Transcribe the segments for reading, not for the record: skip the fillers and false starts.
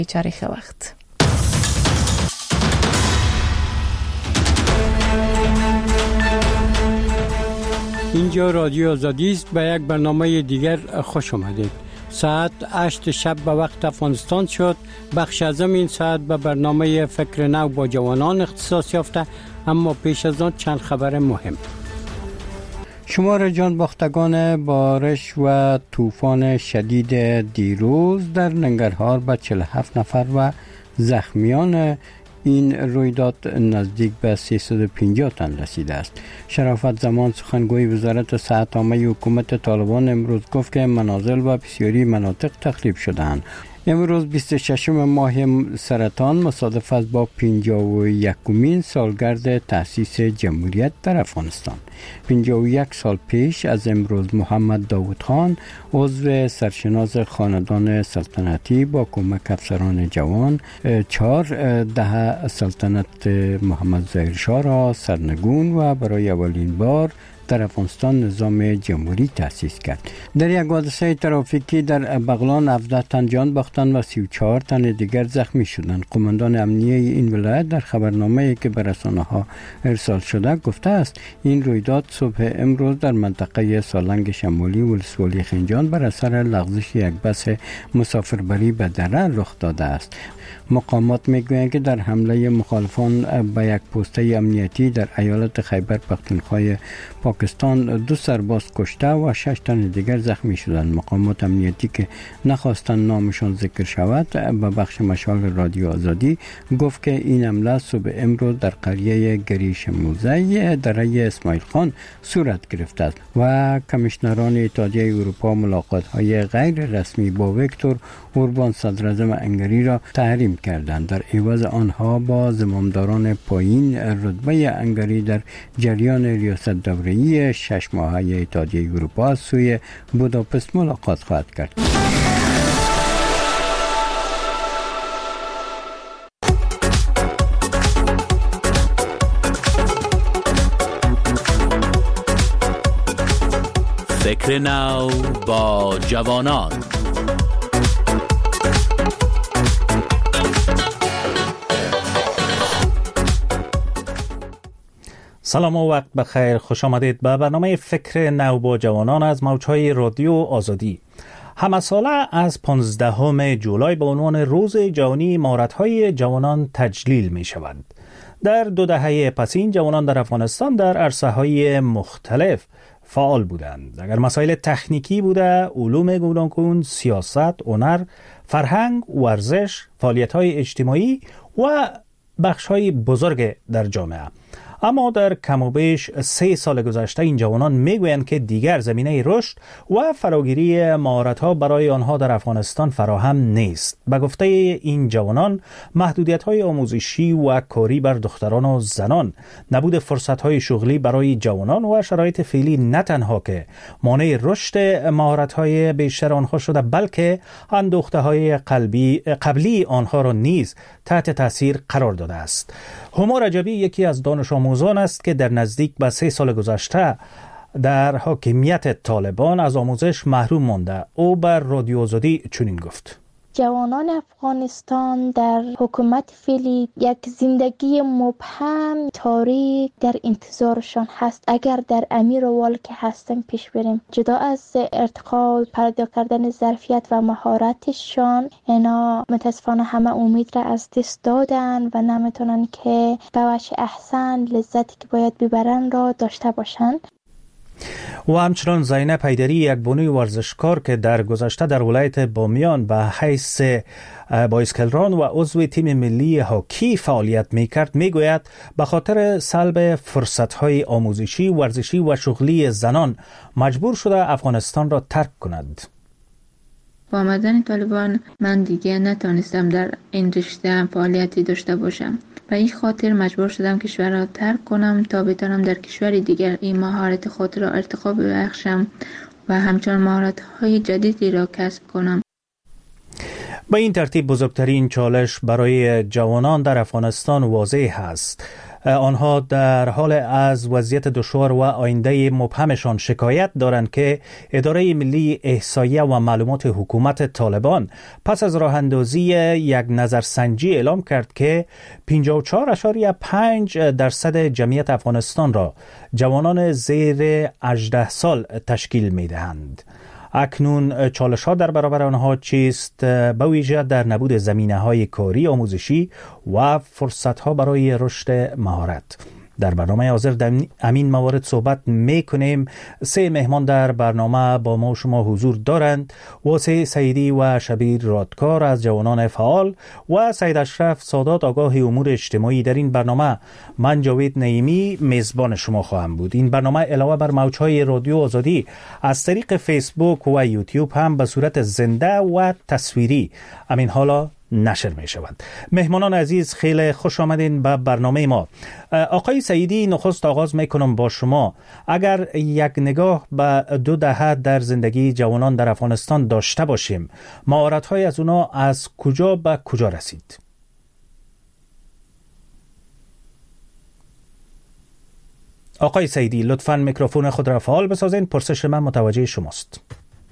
تاریخ وقت. اینجا رادیو آزادی است. به یک برنامه دیگر خوش آمدید. ساعت 8 شب به وقت افغانستان شد. بخش از این ساعت به برنامه فکر نو با جوانان اختصاص یافته، اما پیش از آن چند خبر مهم. شمار جان باختگان بارش و طوفان شدید دیروز در ننگرهار به 47 نفر و زخمیان این رویداد نزدیک به 350 تن رسیده است. شرافت زمان سخنگوی وزارت صحت عامه حکومت طالبان امروز گفت که منازل و بسیاری مناطق تخریب شده‌اند. امروز 26 ماه سرطان مصادف است با 51مین سالگرد تأسیس جمهوریت در افغانستان. 51 سال پیش از امروز محمد داود خان عضو سرشناس خاندان سلطنتی با کمک افسران جوان 4 دهه سلطنت محمد ظاهر شاه را سرنگون و برای اولین بار در افغانستان نظام جمهوری تأسیس کرد. در یک حادثه ترافیکی در بغلان 17 تن جان باختند و 34 تن دیگر زخمی شدند. قماندان امنیه این ولایت در خبرنامه‌ای که به رسانه‌ها ارسال شده گفته است این رویداد صبح امروز در منطقه سالنگ شمالی ولسوالی خنجان بر اثر لغزش یک بس مسافربری به دره رخ داده است. مقامات میگویند که در حمله مخالفان به یک پوسته امنیتی در ایالت خیبر پختونخوا پاکستان 2 سرباز کشته و 6 تن دیگر زخمی شدند. مقامات امنیتی که نخواستند نامشان ذکر شود به بخش مشال رادیو آزادی گفت که این حمله صبح امروز در قریه گریش موزه دره اسماعیل خان صورت گرفته است و کمیشنران اتحادیه اروپا ملاقات‌های غیر رسمی با ویکتور اوربان صدراعظم هنگری را تحریم کردند. در عوض آنها با زمامداران پایین رتبه هنگری در جریان ریاست دوره‌ای 6 ماهه اتحادیه اروپا از سوی بوداپست ملاقات خواهد کرد. فکر نو با جوانان. سلام و وقت بخیر، خوش آمدید به برنامه فکر نو با جوانان از موجهای رادیو آزادی. همه ساله از 15 جولای به عنوان روز جهانی مهارت‌های جوانان تجلیل می شود. در 2 دهه پس این جوانان در افغانستان در عرصه‌های مختلف فعال بودند. اگر مسائل تکنیکی بوده، علوم گوناگون، سیاست، هنر، فرهنگ، ورزش، فعالیت‌های اجتماعی و بخش‌های بزرگ در جامعه. اما در کم و بیش 3 سال گذشته این جوانان میگویند که دیگر زمینه رشد و فراگیری مهارت‌ها برای آنها در افغانستان فراهم نیست. به گفته این جوانان، محدودیت‌های آموزشی و کاری بر دختران و زنان، نبود فرصت‌های شغلی برای جوانان و شرایط فعلی نه تنها که مانع رشد مهارت‌های بیشتر آنها شده، بلکه اندوخته‌های قبلی آنها را نیز تحت تاثیر قرار داده است. هما رجبی یکی از دانش آموزان است که در نزدیک به 3 سال گذشته در حاکمیت طالبان از آموزش محروم مانده. او بر رادیو آزادی چنین گفت: جوانان افغانستان در حکومت فعلی یک زندگی مبهم تاریک در انتظارشان هست. اگر در امیر وال که هستن پیش بریم، جدا از ارتقا پیدا کردن ظرفیت و مهارتشان، اینا متاسفانه همه امید را از دست دادن و نمیتونن که به وجه احسن لذتی که باید ببرن را داشته باشن. و همچنان زینب حیدری، یک بانوی ورزشکار که در گذشته در ولایت بامیان به حیث بایسکلران و عضو تیم ملی هاکی فعالیت میکرد، میگوید به خاطر سلب فرصت‌های آموزشی، ورزشی و شغلی زنان مجبور شده افغانستان را ترک کند. با آمدن طالبان من دیگه نتونستم در این رشته فعالیتی داشته باشم. به این خاطر مجبور شدم کشور را ترک کنم تا بتانم در کشور دیگر این مهارت خود را ارتقا ببخشم و همچنان مهارت‌های جدیدی را کسب کنم. با این ترتیب بزرگترین چالش برای جوانان در افغانستان واضح است. آنها در حال از وضعیت دشوار و آینده مبهمشان شکایت دارند که اداره ملی احصایه و معلومات حکومت طالبان پس از راه اندازی یک نظرسنجی اعلام کرد که 54.5% جمعیت افغانستان را جوانان زیر 18 سال تشکیل می دهند. اکنون چالش ها در برابر آنها چیست؟ به ویژه در نبود زمینه های کاری آموزشی و فرصت ها برای رشد مهارت. در برنامه حاضر در همین موارد صحبت میکنیم. 3 مهمان در برنامه با ما شما حضور دارند: واسع سعیدی و شبیر رادکار از جوانان فعال و سید اشرف سادات آگاه امور اجتماعی. در این برنامه من جاوید نعیمی میزبان شما خواهم بود. این برنامه علاوه بر موج‌های رادیو آزادی از طریق فیسبوک و یوتیوب هم به صورت زنده و تصویری همین حالا نشر می شود. مهمانان عزیز، خیلی خوش آمدین به برنامه ما. آقای سعیدی، نخست آغاز می کنم با شما. اگر یک نگاه به 2 دهه در زندگی جوانان در افغانستان داشته باشیم، مهارت‌های از اونا از کجا به کجا رسید؟ آقای سعیدی، لطفاً میکروفون خود را فعال بسازین. پرسش من متوجه شماست.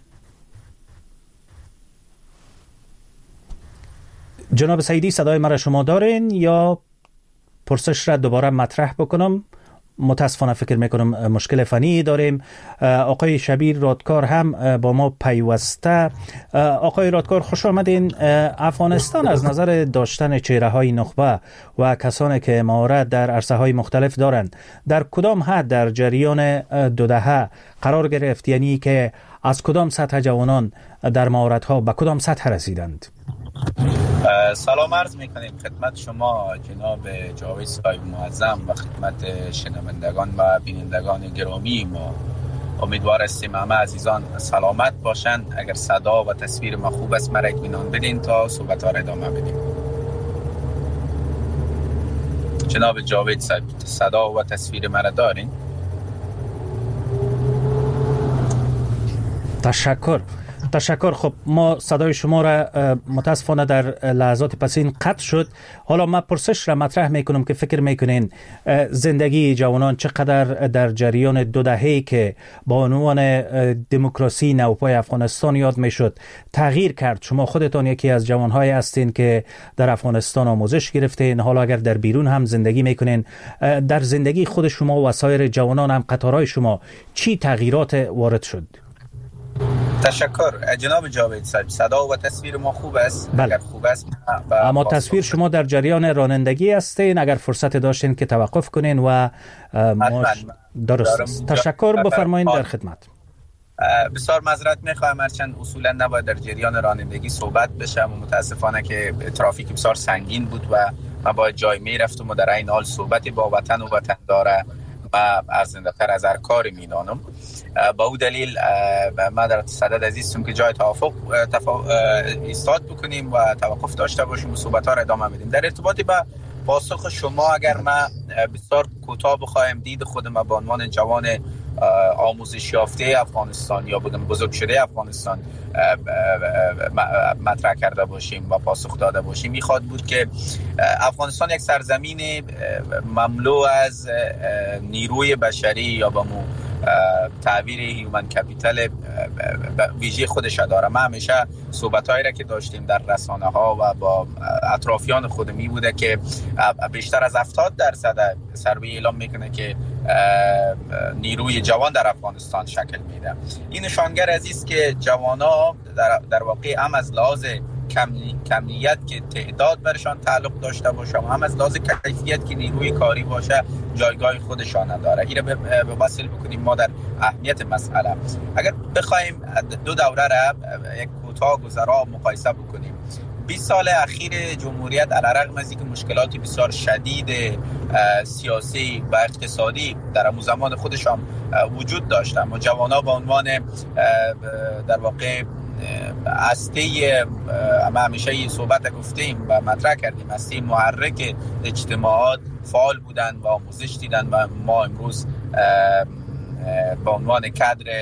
جناب سعیدی، صدای مرا شما دارین یا پرسش را دوباره مطرح بکنم؟ متاسفانه فکر میکنم مشکل فنی داریم. آقای شبیر رادکار هم با ما پیوسته. آقای رادکار، خوش آمدین. افغانستان از نظر داشتن چهره های نخبه و کسانی که مهارت در عرصه های مختلف دارند، در کدام حد در جریان 2 دهه قرار گرفت؟ یعنی که از کدام سطح جوانان در مهارت ها به کدام سطح رسیدند؟ سلام عرض میکنیم خدمت شما جناب جاوید صاحب معظم و خدمت شنوندگان و بینندگان گرامی ما. امیدوار هستیم همه عزیزان سلامت باشند. اگر صدا و تصویر ما خوب است مرا اطمینان بدین تا صحبت ها را ادامه بدیم. جناب جاوید صاحب، صدا و تصویر مرا دارین؟ تشکر. خب ما صدای شما را متاسفانه در لحظات پسین قطع شد. حالا من پرسش را مطرح میکنم که فکر میکنین زندگی جوانان چقدر در جریان 2 دهه‌ای که با عنوان دموکراسی نوپای افغانستان یاد میشد تغییر کرد؟ شما خودتان یکی از جوانهای هستین که در افغانستان آموزش گرفتین، حالا اگر در بیرون هم زندگی میکنین، در زندگی خود شما و سایر جوانان هم قطارهای شما چی تغییرات وارد شد؟ تشکر جناب جاوید صاحب. صدا و تصویر ما خوب است؟ بله. اگر خوب است اما تصویر شما در جریان رانندگی هستین، اگر فرصت داشتین که توقف کنین و درست است. تشکر، بفرمایید، در خدمت. بسیار معذرت میخواهم، هرچند اصولا نباید در جریان رانندگی صحبت بشم و متاسفانه که ترافیک بسیار سنگین بود و من باید جای میرفتم و در این حال صحبت با وطن و وطن داره و ارزنده تر از هر کاری میدانم. با او دلیل ما در صدد عزیزم که جای توافق ایستاد بکنیم و توقف داشته باشیم و صحبت ها را ادامه بدیم. در ارتباط با پاسخ شما اگر ما بسیار کوتاه بخوایم دید خودم به عنوان جوان آموزش یافته افغانستان یا بگم بزرگ شده افغانستان مطرح کرده باشیم و پاسخ داده باشیم، میخواد بود که افغانستان یک سرزمین مملو از نیروی بشری یا به تعبیر هیومن کپیتال ویژه خودش داره. ما همیشه صحبت‌هایی را که داشتیم در رسانه ها و با اطرافیان خودمی بوده که بیشتر از 70% سروی اعلام میکنه که نیروی جوان در افغانستان شکل میده. این نشانگر عزیز که جوان‌ها در واقع هم از لحاظ کمیت که تعداد برشان تعلق داشته باشه و هم از لحاظ کیفیت که نیروی کاری باشه جایگاه خودشان داره. این رو وصل بکنیم ما در اهمیت مسئله. اگر بخوایم 2 دوره را یک کوتاه گذرا مقایسه بکنیم، 20 سال اخیر جمهوریت علیرغم از اینکه مشکلات بسیار شدید سیاسی و اقتصادی در اون زمان خودشان وجود داشتن و جوانان به عنوان در واقع هسته، ما همیشه این صحبت گفتیم و مطرح کردیم، هسته محرک اجتماعات فعال بودن و آموزش دیدن و ما امروز به عنوان کادر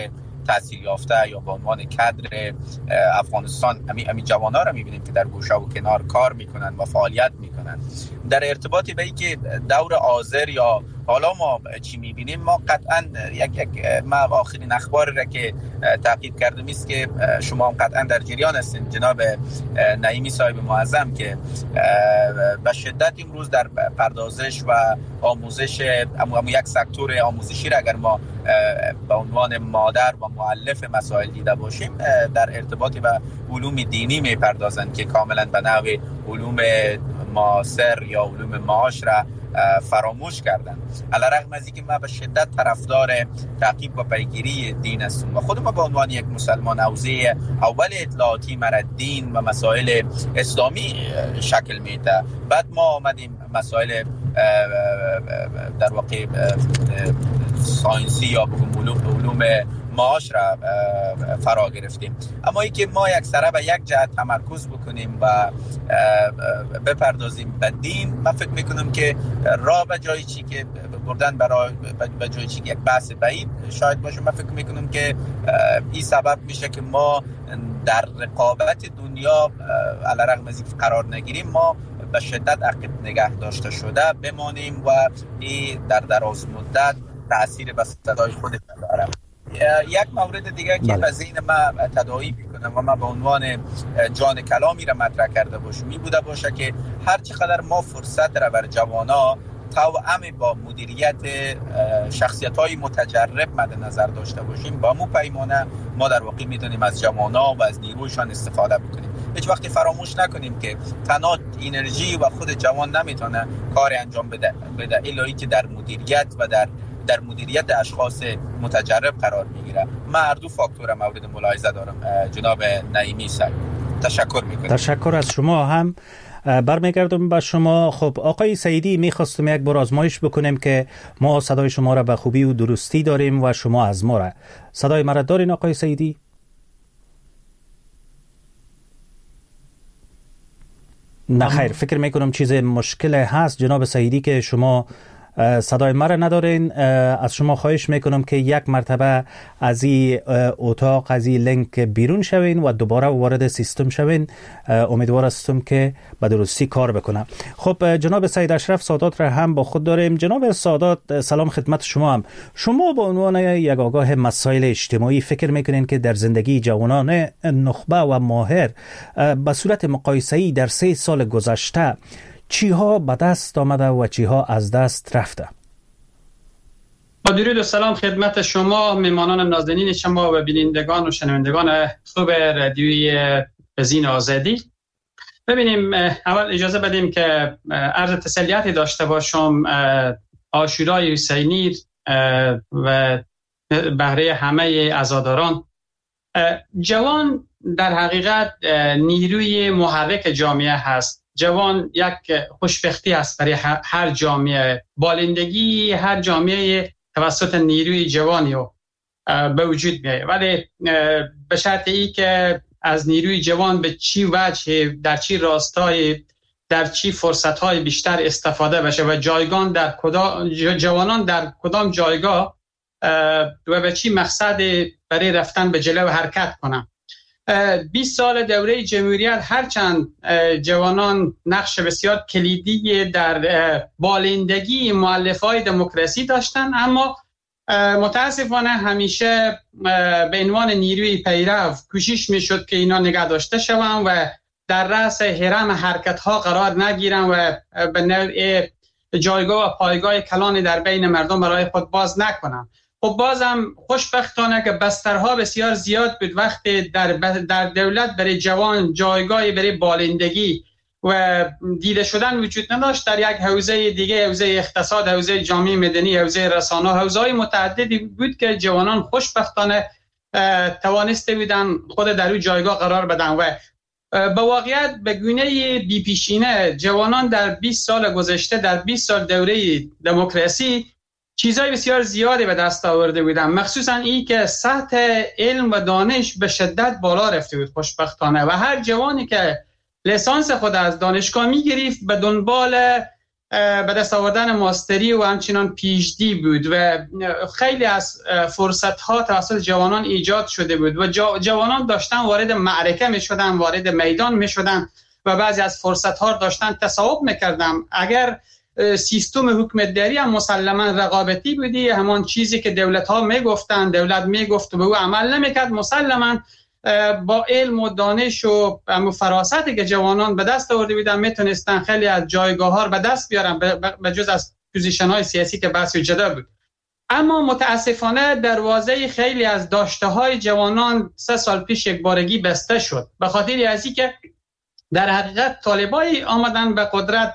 تحصیل یافته یا به عنوان کادر افغانستان همین جوان‌ها را می‌بینیم که در گوشه و کنار کار میکنن و فعالیت میکنن. در ارتباطی به اینکه دور آذر یا حالا ما چی میبینیم، ما قطعا ما آخرین اخبار را که تعقیب کردم است که شما هم قطعا در جریان هستین جناب نعیمی صاحب معظم که به شدت امروز در پردازش و آموزش یک سکتور آموزشی را اگر ما به عنوان مادر و مؤلف مسائل دیده باشیم، در ارتباطی به علوم دینی میپردازند که کاملا به نحو علوم معاصر یا علوم معاصر فراموش کردن. علیرغم از اینکه ما به شدت طرفدار تعقیب و پیگیری دین هستم و خود ما به عنوان یک مسلمان حوزه اول اطلاعاتی مرا دین و مسائل اسلامی شکل میده، بعد ما آمدیم مسائل در واقع ساینسی یا علوم معاش را فرا گرفتیم. اما ای که ما یک سره به یک جهت تمرکز بکنیم و بپردازیم به دین، من فکر میکنم که راه به جایی چی که بردن برای به جایی چی که یک بحث بعید شاید باشه. من فکر میکنم که این سبب میشه که ما در رقابت دنیا علیرغم از اینکه قرار نگیریم، ما به شدت عقب نگه داشته شده بمانیم و این در دراز مدت تأثیر به صدای خودش داره. یک مورد دیگه که به ذهن ما تداعی میکنم و ما به عنوان جان کلامی را مطرح کرده باشم می بوده باشه که هر چقدر ما فرصت را بر جوانا توأم با مدیریت شخصیت‌های متجرب مد نظر داشته باشیم، با مو پیمانه ما در واقع میتونیم از جوانا و از نیرویشان استفاده بکنیم. هیچ وقت فراموش نکنیم که تنها انرژی و خود جوان نمیتونه کار انجام بده الا که در مدیریت و در مدیریت اشخاص متجرب قرار میگیره. من هر دو فاکتور مورد ملاحظه دارم جناب نعیمی صاحب. تشکر میکنم. تشکر از شما هم. برمیگردم به شما. خب آقای سعیدی، میخواستم یک بار آزمایش بکنیم که ما صدای شما را به خوبی و درستی داریم و شما از ما را. صدای ما را دارین آقای سعیدی؟ نه خیر، فکر میکنم چیز مشکل هست جناب سعیدی که شما صدای مرا ندارین. از شما خواهش میکنم که یک مرتبه از این اتاق، از این لینک بیرون شوین و دوباره وارد سیستم شوین. امیدوار هستم که به درستی کار بکنم. خب جناب سید اشرف سادات را هم با خود داریم. جناب سادات، سلام خدمت شما هم. شما به عنوان یک آگاه مسائل اجتماعی فکر میکنین که در زندگی جوانان نخبه و ماهر به صورت مقایسه‌ای در 3 سال گذشته چی ها به دست آمده و چی ها از دست رفته؟ با درود و سلام خدمت شما، مهمانان نازنین شما و بینندگان و شنوندگان خوب رادیوی بزین آزادی. ببینیم، اول اجازه بدیم که عرض تسلیتی داشته باشم. عاشورای حسینی و بهره همه عزاداران. جوان در حقیقت نیروی محرک جامعه هست. جوان یک خوشبختی است برای هر جامعه. بالندگی هر جامعه توسط نیروی جوانی به وجود میاد، ولی به شرط ای که از نیروی جوان به چی وجه، در چی راستای، در چی فرصت‌های بیشتر استفاده بشه و جوانان در کدام جایگاه و به چی مقصد برای رفتن به جلو حرکت کنن. 20 سال دوره جمهوریت هرچند جوانان نقش بسیار کلیدی در بالندگی مؤلفه‌های دموکراسی داشتند، اما متاسفانه همیشه به عنوان نیروی پیرو کوشش میشد که اینا نگه داشته شوند و در رأس هرم حرکت‌ها قرار نگیرن و به نوع جایگاه و پایگاه کلان در بین مردم برای خود باز نکنن. خب بازم خوشبختانه که بسترها بسیار زیاد بود. وقتی در دولت برای جوان جایگاهی برای بالندگی و دیده شدن وجود نداشت، در یک حوزه دیگه، حوزه اقتصاد، حوزه جامعه مدنی، حوزه رسانه، حوزه‌های متعددی بود که جوانان خوشبختانه توانسته بودن خود در اون جایگاه قرار بدن و به واقعیت به گونه بی‌پیشینه جوانان در 20 سال گذشته، در 20 سال دوره دموکراسی چیزای بسیار زیادی به دست آورده بودن، مخصوصا این که سطح علم و دانش به شدت بالا رفته بود خوشبختانه و هر جوانی که لیسانس خود از دانشگاه می‌گرفت به دنبال به دست آوردن ماستری و همچنان پی‌اچ‌دی بود و خیلی از فرصت‌ها توسط جوانان ایجاد شده بود و جوانان داشتن وارد معرکه می‌شدن، وارد میدان می‌شدن و بعضی از فرصت‌ها داشتن تصاحب می‌کردن. اگر سیستم حکومتداری هم مسلماً رقابتی بودی، همان چیزی که دولت‌ها میگفتن دولت میگفت و به او عمل نمی‌کرد، مسلماً با علم و دانش و فراستی که جوانان به دست آورده بودن میتونستن خیلی از جایگاه‌ها رو به دست بیارن، به جز از پوزیشن‌های سیاسی که بحث جدا بود. اما متاسفانه دروازه خیلی از داشته‌های جوانان 3 سال پیش یک بارگی بسته شد، به خاطر از اینکه در حقیقت طالبای آمدن به قدرت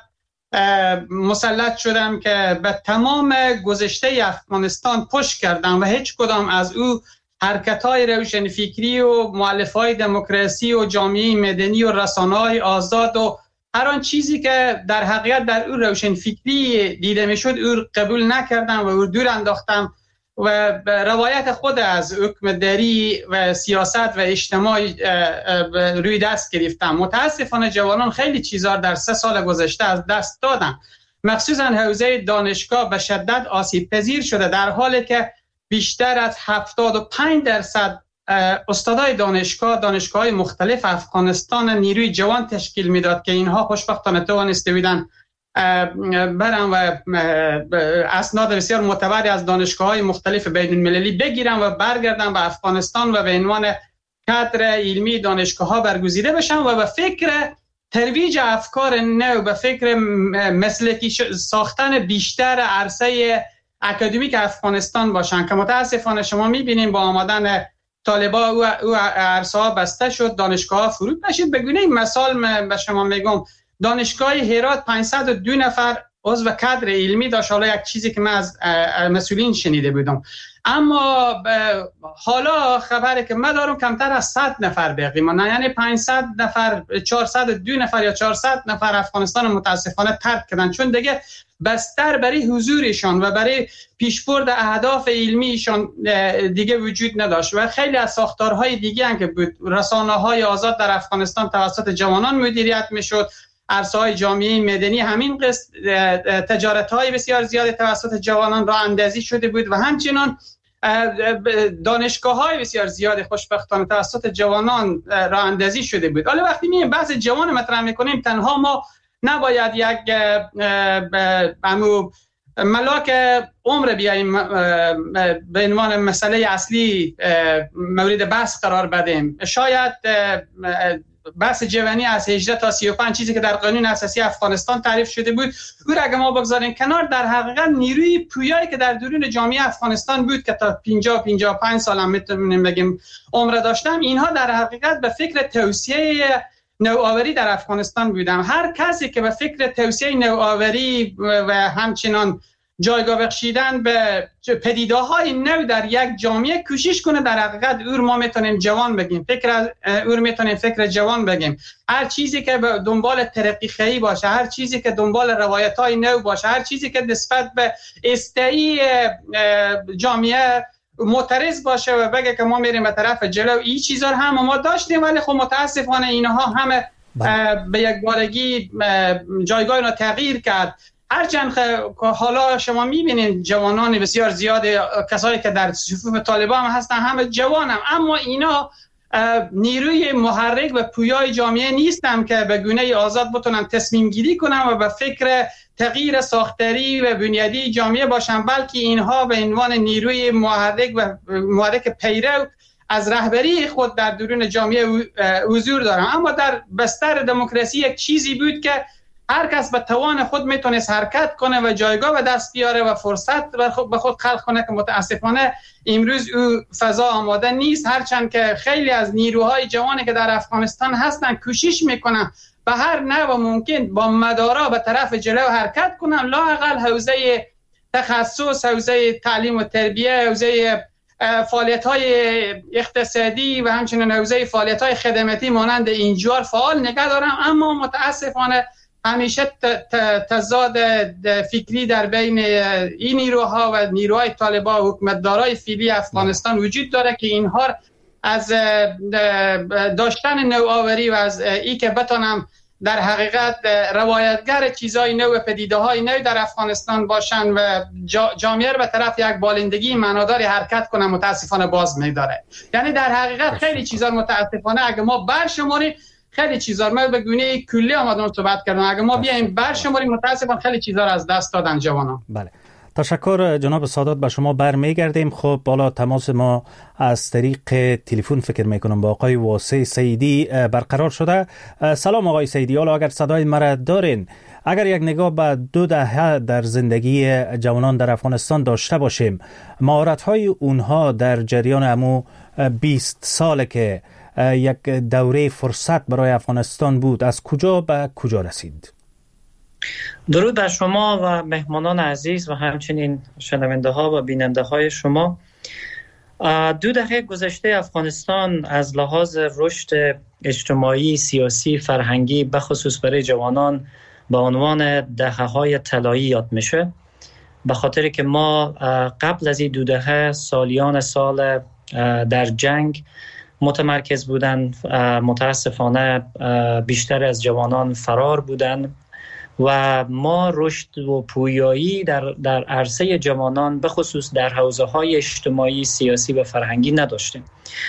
مسلط شدن که به تمام گذشته افغانستان پشت کردن و هیچ کدام از او حرکت‌های روشنفکری و مؤلفه‌های دموکراسی و جامعه مدنی و رسانه‌های آزاد و هر آن چیزی که در حقیقت در او روشنفکری دیده میشد او قبول نکردن و او دور انداختن و روایت خود از حکومتداری و سیاست و اجتماع روی دست گرفتن. متاسفانه جوانان خیلی چیزا در 3 سال گذشته از دست دادن، مخصوصا حوزه دانشگاه به شدت آسیب پذیر شده، در حالی که بیشتر از 75% استادای دانشگاه‌های مختلف افغانستان نیروی جوان تشکیل میداد که اینها خوشبختانه توانسته بودن برن و اسناد بسیار معتبری از دانشگاه‌های مختلف بین‌المللی بگیرن و برگردن به افغانستان و به عنوان کادر علمی دانشگاه‌ها برگزیده بشن و به فکر ترویج افکار نو، به فکر مسلکی ساختن بیشتر عرصه اکادمیک افغانستان باشن که متاسفانه شما می‌بینیم با آمدن طالبا او عرصه ها بسته شد، دانشگاه ها فرود نشد. به گونه مثال به شما میگم دانشگاه هرات 502 نفر عضو کادر علمی داشت، حالا یک چیزی که من از مسئولین شنیده بودم، اما حالا خبری که من دارم کمتر از 100 نفر باقی مانده، یعنی 500 نفر 402 نفر یا 400 نفر افغانستان متاسفانه ترک کردن، چون دیگه بستر برای حضورشان و برای پیشبرد اهداف علمیشان دیگه وجود نداشت و خیلی از ساختارهای دیگه هم که بود، رسانه‌های آزاد در افغانستان توسط جوانان مدیریت میشد، عرصه‌های جامعه مدنی همین قسط، تجارت‌های بسیار زیاد توسط جوانان راه اندازی شده بود و همچنین دانشگاه‌های بسیار زیاد خوشبختانه توسط جوانان راه اندازی شده بود. حالا وقتی می‌بینیم بحث جوان مطرح می‌کنیم، تنها ما نباید یک ملاک عمر بیاییم به عنوان مسئله اصلی مورد بحث قرار بدیم. شاید بحث جوانی از 18 تا 35 چیزی که در قانون اساسی افغانستان تعریف شده بود او را اگه ما بگذاریم کنار، در حقیقت نیروی پویایی که در درون جامعه افغانستان بود که تا 50-55 سال هم میتونیم بگیم عمر داشتم، اینها در حقیقت به فکر توسعه نوآوری در افغانستان بودن. هر کسی که به فکر توسعه نوآوری و همچنان جایگاه بخشیدن به پدیده‌های نو در یک جامعه کوشش کنه، در حقیقت او ما میتونیم جوان بگیم، او میتونیم فکر جوان بگیم. هر چیزی که به دنبال ترقی خواهی باشه، هر چیزی که دنبال روایت‌های نو باشه، هر چیزی که نسبت به استعی جامعه معترض باشه و بگه که ما میریم به طرف جلو، این چیزا رو هم ما داشتیم، ولی خب متاسفانه اینها همه به یک بارگی جایگاه را تغییر کرد. هرچند حالا شما میبینید جوانان بسیار زیاد، کسایی که در صفوف طالبان هستن همه جوانم، اما اینا نیروی محرک و پویای جامعه نیستن که به گونه آزاد بتونن تصمیم گیری کنن و به فکر تغییر ساختاری و بنیادی جامعه باشن، بلکه اینها به عنوان نیروی محرک پیرو از رهبری خود در درون جامعه حضور دارن. اما در بستر دموکراسی یک چیزی بود که هر کس به توان خود میتونست حرکت کنه و جایگاه به دست بیاره و فرصت به خود خلق کنه که متاسفانه امروز او فضا آماده نیست، هرچند که خیلی از نیروهای جوانی که در افغانستان هستن کوشش میکنن به هر نحو ممکن با مدارا به طرف جلو حرکت کنن، لااقل حوزه تخصص، حوزه تعلیم و تربیه، حوزه فعالیت‌های اقتصادی و همچنین حوزه فعالیت‌های خدماتی مانند اینجور فعال نگه دارن. اما متاسفانه همیشه تضاد فکری در بین این نیروها و نیروهای طالبان و حکومتدارای فعلی افغانستان وجود داره که اینها از داشتن نوآوری و از ای که بتونم در حقیقت روایتگر چیزای نو و پدیده‌های نو در افغانستان باشن و جامعه به طرف یک بالندگی معناداری حرکت کنه متاسفانه باز می‌داره. یعنی در حقیقت خیلی چیزا متاسفانه اگه ما برشماریم خیلی چیزا ما به گونه کلی آمدن صحبت کردن، اگه ما بیایم برشماریم متاسفانه خیلی چیزا رو از دست دادن جوانان. بله، تشکر جناب سادات. به شما برمیگردیم. خب بالا تماس ما از طریق تلفن فکر میکنم با آقای واسع سیدی برقرار شده. سلام آقای سیدی، حالا اگر صدای مرا دارین، اگر یک نگاه به 2 دهه در زندگی جوانان در افغانستان داشته باشیم، مهارت‌های اونها در جریان امو 20 ساله که یک دوره فرصت برای افغانستان بود، از کجا به کجا رسید؟ درود بر شما و مهمانان عزیز و همچنین شنونده ها و بیننده های شما. 2 دهه گذشته افغانستان از لحاظ رشد اجتماعی، سیاسی، فرهنگی به خصوص برای جوانان به عنوان دهه‌های طلایی یاد میشه، به خاطر که ما قبل از این 2 دهه سالیان سال در جنگ متمرکز بودن. متاسفانه بیشتر از جوانان فرار بودن و ما رشد و پویایی در عرصه جوانان به خصوص در حوزه‌های اجتماعی، سیاسی و فرهنگی نداشتیم.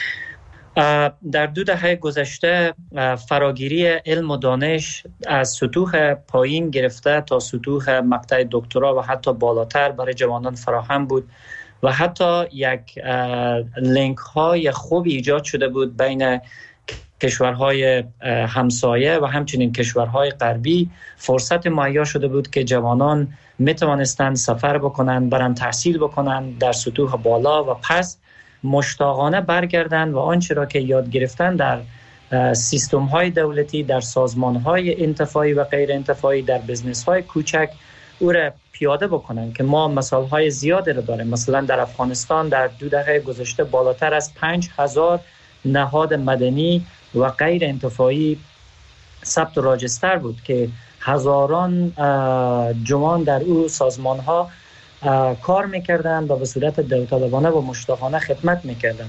در 2 دهه گذشته فراگیری علم و دانش از سطوح پایین گرفته تا سطوح مقطع دکترا و حتی بالاتر برای جوانان فراهم بود و حتی یک لینک های خوبی ایجاد شده بود بین کشورهای همسایه و همچنین کشورهای غربی. فرصت مهیا شده بود که جوانان میتوانستند سفر بکنند، برن تحصیل بکنند در سطوح بالا و پس مشتاقانه برگردند و آنچه را که یاد گرفتن در سیستم های دولتی، در سازمان های انتفاعی و غیر انتفاعی، در بزنس های کوچک او را پیاده بکنن که ما مثال های زیادی رو داریم. مثلا در افغانستان در 2 دهه گذشته بالاتر از 5000 نهاد مدنی و غیر انتفاعی ثبت و راجستر بود که هزاران جوان در او سازمان ها کار میکردن و به صورت داوطلبانه و مشتاقانه خدمت میکردن.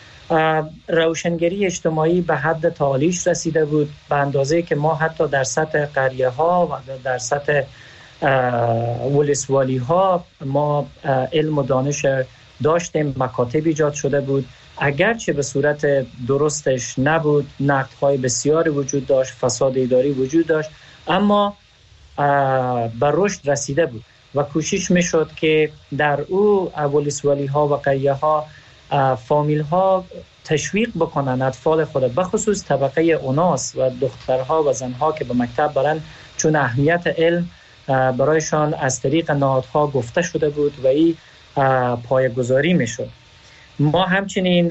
روشنگری اجتماعی به حد تعالیش رسیده بود، به اندازه که ما حتی در سطح قریه ها و در سطح ولسوالی ها ما علم و دانش داشتیم، مکاتب ایجاد شده بود، اگرچه به صورت درستش نبود، نقدهای بسیاری وجود داشت، فساد اداری وجود داشت، اما به رشد رسیده بود و کوشش میشد که در او ولسوالی ها و قریه ها فامیل ها تشویق بکنن اطفال خود، به خصوص طبقه اوناس و دخترها و زنها که به مکتب برن، چون اهمیت علم برایشان از طریق نهادها گفته شده بود و این پایه‌گذاری میشد. ما همچنین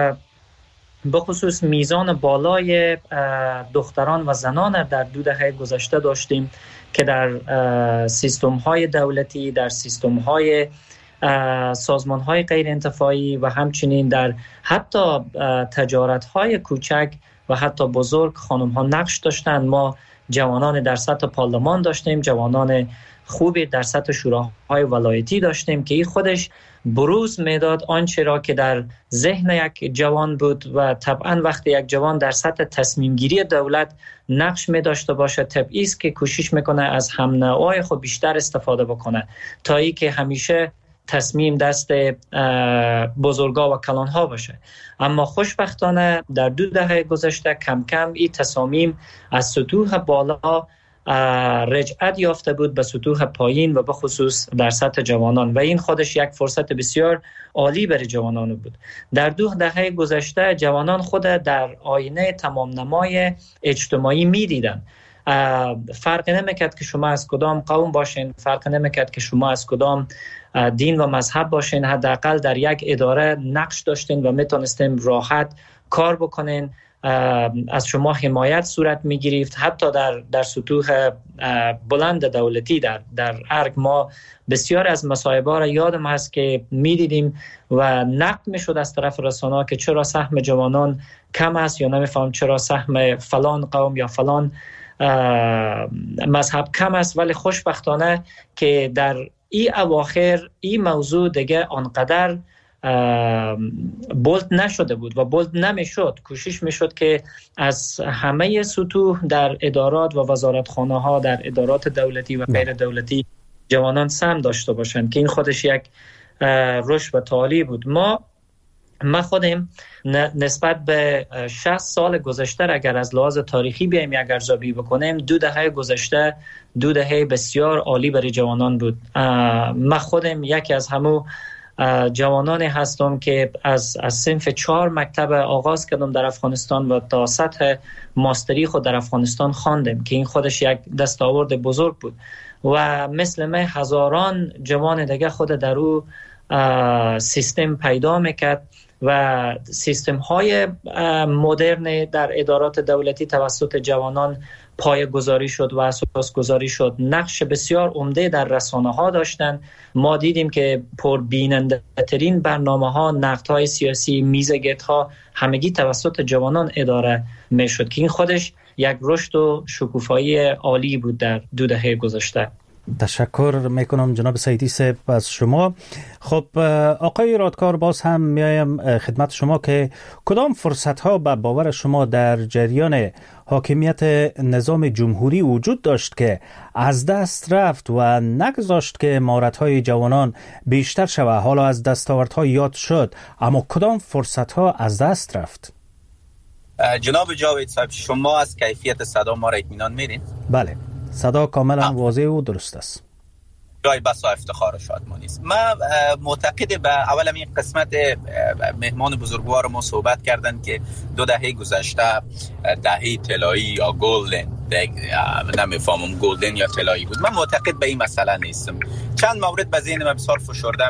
به خصوص میزان بالای دختران و زنان در 2 دهه گذشته داشتیم که در سیستم های دولتی، در سیستم های سازمان های غیر انتفاعی و همچنین در حتی تجارت های کوچک و حتی بزرگ خانم ها نقش داشتند. ما جوانان در سطح پارلمان داشتیم، جوانان خوبی در سطح شوراهای ولایتی داشتیم که این خودش بروز میداد آنچه را که در ذهن یک جوان بود و طبعا وقتی یک جوان در سطح تصمیم گیری دولت نقش می داشته باشه، طبیعی است که کوشش میکنه از هم نوعای خود بیشتر استفاده بکنه تا ای که همیشه تصمیم دست بزرگا و کلانها باشه. اما خوشبختانه در 2 دهه گذشته کم کم این تصامیم از سطوح بالا رجعت یافته بود به سطوح پایین و به خصوص در سطح جوانان و این خودش یک فرصت بسیار عالی برای جوانان بود. در 2 دهه گذشته جوانان خود در آینه تمام نمای اجتماعی می دیدن. فرق نمیکرد که شما از کدام قوم باشین، فرق نمیکرد که شما از کدام دین و مذهب باشین، حداقل در یک اداره نقش داشتین و میتونستین راحت کار بکنین. از شما حمایت صورت میگرفت. حتی در سطوح بلند دولتی در ارگ ما بسیار از مصائب‌ها را یادم هست که میدیدیم و نقد میشد از طرف رسانه‌ها که چرا سهم جوانان کم است یا نمیفهم چرا سهم فلان قوم یا فلان مذهب کم است. ولی خوشبختانه که در این اواخر این موضوع دیگه آنقدر بولد نشده بود و بولد نمیشد. کوشش میشد که از همه سطوح در ادارات و وزارتخانه ها، در ادارات دولتی و غیر دولتی جوانان سهم داشته باشند که این خودش یک رشد و تعالی بود. ما خودم نسبت به 60 سال گذشته اگر از لحاظ تاریخی بیایم یک ارزیابی بکنیم، 2 دهه گذشته 2 دهه بسیار عالی برای جوانان بود. من خودم یکی از همو جوانانی هستم که از صنف 4 مکتب آغاز کردم در افغانستان و تا سطح ماستری خود در افغانستان خواندم که این خودش یک دستاورد بزرگ بود و مثل من هزاران جوان دیگه خود در او سیستم پیدا میکرد و سیستم های مدرن در ادارات دولتی توسط جوانان پایه گذاری شد و اساس گذاری شد. نقش بسیار عمده در رسانه ها داشتن. ما دیدیم که پر بیننده ترین برنامه ها، نقد های سیاسی، میزگرد ها همگی توسط جوانان اداره می شد که این خودش یک رشد و شکوفایی عالی بود در 2 دهه گذشته. تشکر میکنم جناب سعیدی صاحب از شما. خب آقای رادکار، باز هم میایم خدمت شما که کدام فرصت ها به باور شما در جریان حاکمیت نظام جمهوری وجود داشت که از دست رفت و نگذاشت که مهارت های جوانان بیشتر شود؟ حالا از دستاوردها یاد شد، اما کدام فرصت ها از دست رفت؟ جناب جاوید صاحب، شما از کیفیت صدا ما را اطمینان میدین؟ بله، صدا کاملا واضح و درست است. جای بس و افتخار و شادمانی است. من معتقد به اول این قسمت مهمان بزرگوار ما صحبت کردن که 2 دهه گذشته دهه طلایی یا گلدن، نمیفهمم گلدن یا طلایی بود. من معتقد به این مسئله نیستم. چند مورد به ذهن من بسیار فشرده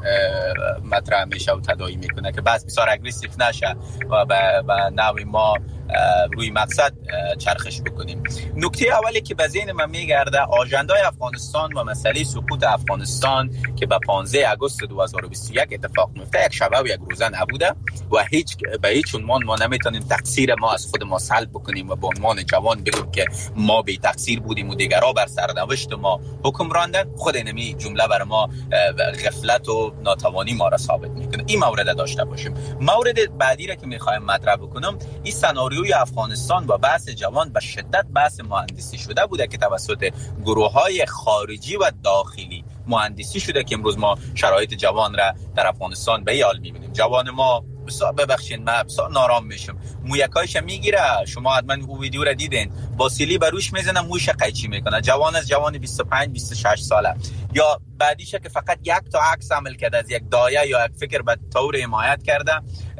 مطرح میشه و تداعی میکنه که بس بسیار اگریسیو نشه و به نوع ما روی مقصد چرخش بکنیم. نکته اولی که به ذهن من میگرده آژندای افغانستان و مسئله سقوط افغانستان که به 15 آگوست 2021 اتفاق میفته یک شبه و یک روزه نبوده و به هیچ عنوان ما نمیتونیم تقصیر ما از خود ما سلب بکنیم و به عنوان جوان بگیم که ما بی تقصیر بودیم و دیگرها بر سرنوشت ما حکم راندن. خود اینمی جمله بر ما غفلت و ناتوانی ما را ثابت میکنه. این مورد داشته باشیم. مورد بعدی را که میخوایم مطرح بکنم، این سناریوی افغانستان و بحث جوان به شدت بحث مهندسی شده بوده که توسط گروه‌های خارجی و داخلی مهندسی شده که امروز ما شرایط جوان را در افغانستان به این حال میبینیم. جوان ما ببخشید من بسیار نارام میشم، مویکایش میگیره، شما حتما او ویدیو را دیدین، با سیلی بروش میزنه، مویش قیچی میکنه. جوان از جوان 25 26 ساله. یا بعدیشه که فقط یک تا عکس عمل کرده از یک دایه یا یک فکر به طور حمایت کرده،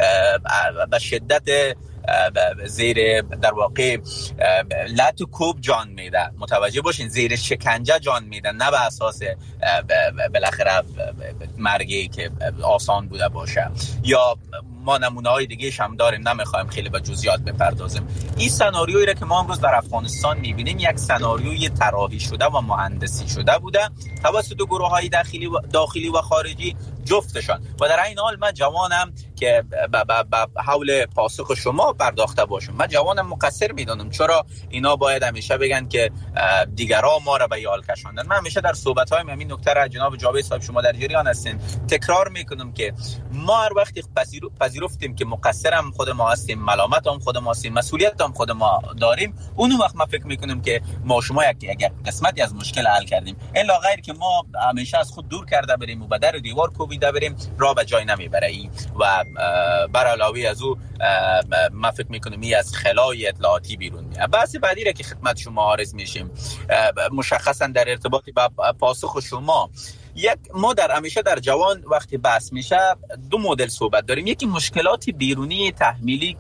به شدت زیر در واقع لط و کوب جان میده. متوجه باشین، زیر شکنجه جان میده، نه به اساس بالاخره مرگی که آسان بوده باشه. یا ما نمونه های دیگه هم داریم، نمیخوایم خیلی به جزئیات بپردازیم. این سناریویی را که ما امروز در افغانستان میبینیم یک سناریوی طراحی شده و مهندسی شده بوده توسط گروه های داخلی و خارجی جفتشان. و در این حال من جوانم که به حول پاسخ شما پرداخته باشم، من جوانم مقصر میدونم. چرا اینا باید همیشه بگن که دیگرها ما را به یال کشاندن؟ من همیشه در صحبت های همین نکته را جناب جاوید صاحب شما در جریان هستین تکرار میکنم که ما هر وقت پذیرفتیم که مقصرم خود ما هستیم، ملامت هم خود ما هستیم، مسئولیت هم خود ما داریم، اون وقت ما فکر میکنیم که ما شما یک قسمتی از مشکل حل کردیم. الا غیر که ما همیشه از خود دور کرده بریم و به در و دیوار کوبیده بریم، راه به جای نمیبره. و بر علاوه از او ما فکر میکنم این از خلای اطلاعاتی بیرون میاد. بحث بعدی را که خدمت شما عرض میشیم مشخصا در ارتباط با پاسخ شما، ما همیشه در جوان وقتی بحث میشه 2 مدل صحبت داریم. یکی مشکلات بیرونی تحمیلی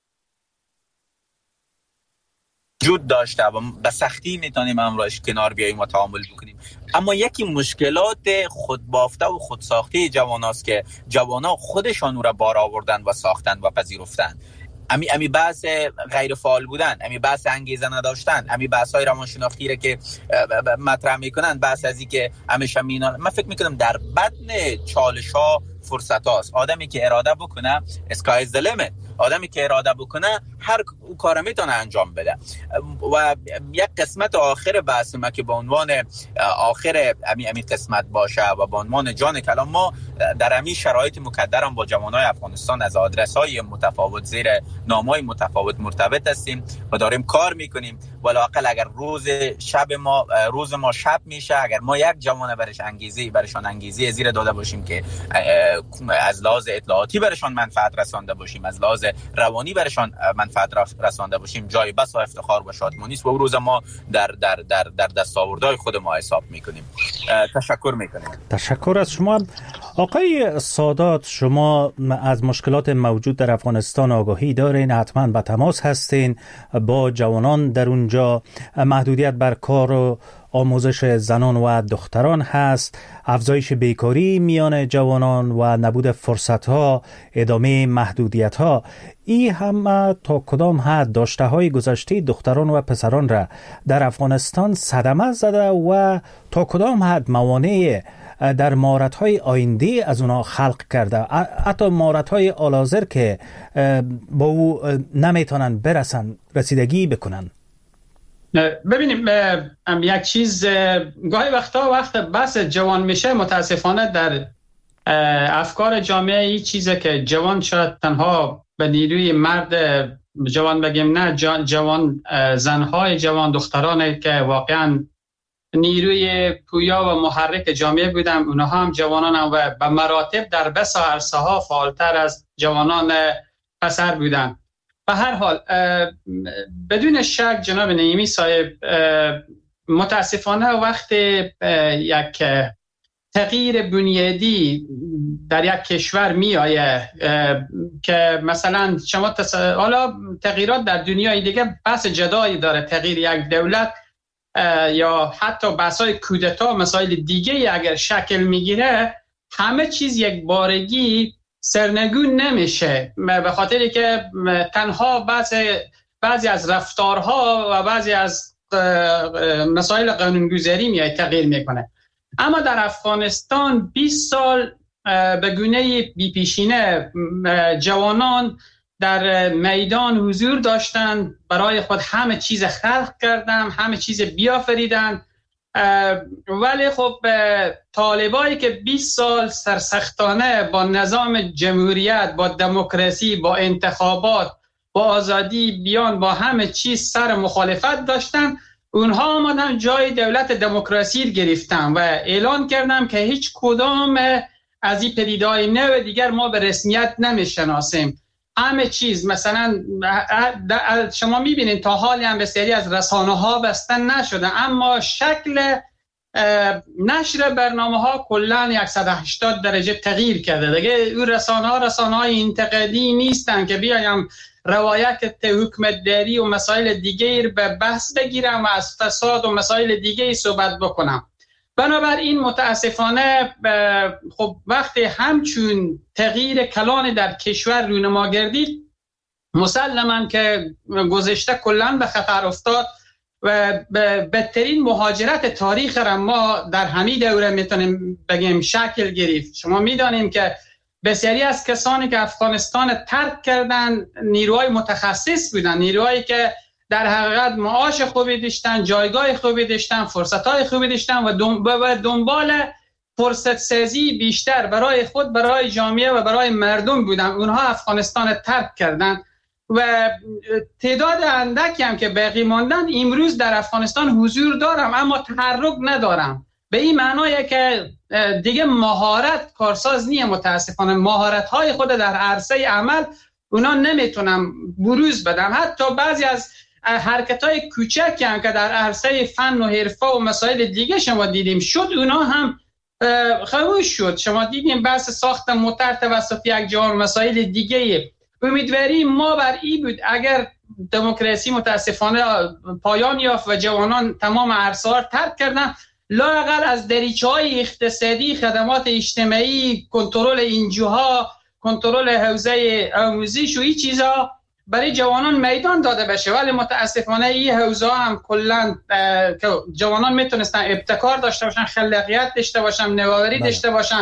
وجود داشته و به سختی میتونیم امروز کنار بیاییم و تعامل بکنیم، اما یکی مشکلات خودبافته و خودساخته جواناست که جوانا خودشان او را بار آوردن و ساختن و پذیرفتن. امی بحث غیر فعال بودن، امی بحث انگیزه نداشتن، امی بحث های روانشناختی را که مطرح میکنن، بحث ازی که همیشه من فکر میکنم در بدن چالش ها فرصت هاست. آدمی که اراده بکنه sky is the limit. آدمی که اراده بکنه هر کار میتونه انجام بده. و یک قسمت آخر بحث ما که به عنوان آخر امی قسمت باشه و به عنوان جان کلام، ما در امی شرایط مکدرم با جوانای افغانستان از آدرس‌های متفاوت زیر نام‌های متفاوت مرتبط هستیم و داریم کار میکنیم. ولااقل اگر روز ما شب میشه، اگر ما یک جوان برشان انگیزه زیر داده باشیم که از لحاظ اطلاعاتی برشان منفعت رسانده باشیم، از لحاظ روانی برشان منفعت رسانده باشیم، جای بس و افتخار و شادمانی است و اون روز ما در دستاوردهای خود ما حساب میکنیم. تشکر میکنیم. تشکر از شما آقای سادات. شما از مشکلات موجود در افغانستان آگاهی دارین، حتما به تماس هستین با جوانان در اونجا. محدودیت بر کار و آموزش زنان و دختران هست، افزایش بیکاری میان جوانان و نبود فرصت‌ها، ادامه محدودیت‌ها. این هم تا کدام حد داشته‌های گذشته دختران و پسران را در افغانستان صدمه زده و تا کدام حد موانع در مهارت‌های آینده از اونا خلق کرده، حتی مهارت‌های آلازر که با او نمیتونن رسیدگی بکنن. ببینیم یک چیز گاهی وقت بس جوان میشه، متاسفانه در افکار جامعه این چیزه که جوان شاید تنها به نیروی مرد جوان بگیم، نه، جوان زنهای جوان دخترانه که واقعا نیروی پویا و محرک جامعه بودن، اونها هم جوانان هم و به مراتب در بسا عرصه ها فعالتر از جوانان پسر بودن. به هر حال بدون شک جناب نعیمی صاحب، متاسفانه وقت یک تغییر بنیادی در یک کشور می آیه که مثلا شما حالا تغییرات در دنیای دیگه بحث جدایی داره، تغییر یک دولت یا حتی بحث‌های کودتا مسائل دیگه اگر شکل میگیره، همه چیز یک بارگی سرنگون نمیشه، به خاطری که تنها بعضی از رفتارها و بعضی از مسائل قانونگذاری میاد تغییر میکنه. اما در افغانستان 20 سال به گونه بی‌پیشینه جوانان در میدان حضور داشتن، برای خود همه چیز خلق کردن، همه چیز بیافریدن. ولی خب طالبایی که 20 سال سرسختانه با نظام جمهوریت، با دموکراسی، با انتخابات، با آزادی بیان، با همه چیز سر مخالفت داشتن، اونها آمدن جای دولت دموکراسی گرفتن و اعلان کردن که هیچ کدام از این پدیده‌های نو دیگر ما به رسمیت نمیشناسیم. همه چیز مثلا شما میبینید تا حالی هم بسیاری از رسانه‌ها بسته نشده، اما شکل نشر برنامه‌ها کلاً 180 درجه تغییر کرده. دیگه اون رسانه‌های انتقادی نیستن که بیایم روایت حکومتداری و مسائل دیگه به بحث بگیرم و از فساد و مسائل دیگه صحبت بکنم. بنابراین متاسفانه خب وقتی همچون تغییر کلان در کشور رونما گردید، مسلماً که گذشته کلاً به خطر افتاد و بدترین مهاجرت تاریخ را ما در همین دوره میتونیم بگیم شکل گرفت. شما میدانیم که بسیاری از کسانی که افغانستان ترک کردن نیروهای متخصص بودن، نیروهایی که در حقیقت معاش خوبی داشتن، جایگاه خوبی داشتن، فرصت‌های خوبی داشتن و دنبال فرصت سازی بیشتر برای خود، برای جامعه و برای مردم بودن. اونها افغانستان ترک کردن و تعداد اندکی هم که باقی ماندن امروز در افغانستان حضور دارم اما تحرک ندارم. به این معنیه که دیگه مهارت کارساز نیه، متاسفانه مهارت‌های خود در عرصه عمل اونا نمیتونم بروز بدم. حتی بعضی از حرکت‌های کوچکی هم که در عرصه فن و حرفه و مسائل دیگه شما دیدیم شد، اونا هم خاموش شد. شما دیدیم بحث ساخت موتر توسط یک جوان، مسائل دیگه. امیدواریم ما بر این بود اگر دموکراسی متاسفانه پایان یافت و جوانان تمام عرصه‌ها ترک کردن، لااقل از دریچه‌های اقتصادی، خدمات اجتماعی، کنترل اینجوها، کنترل حوزه آموزش و این چیزا برای جوانان میدان داده بشه. ولی متاسفانه این حوزه هم کلا که جوانان میتونستن ابتکار داشته باشن، خلاقیت داشته باشن، نوآوری داشته باشن،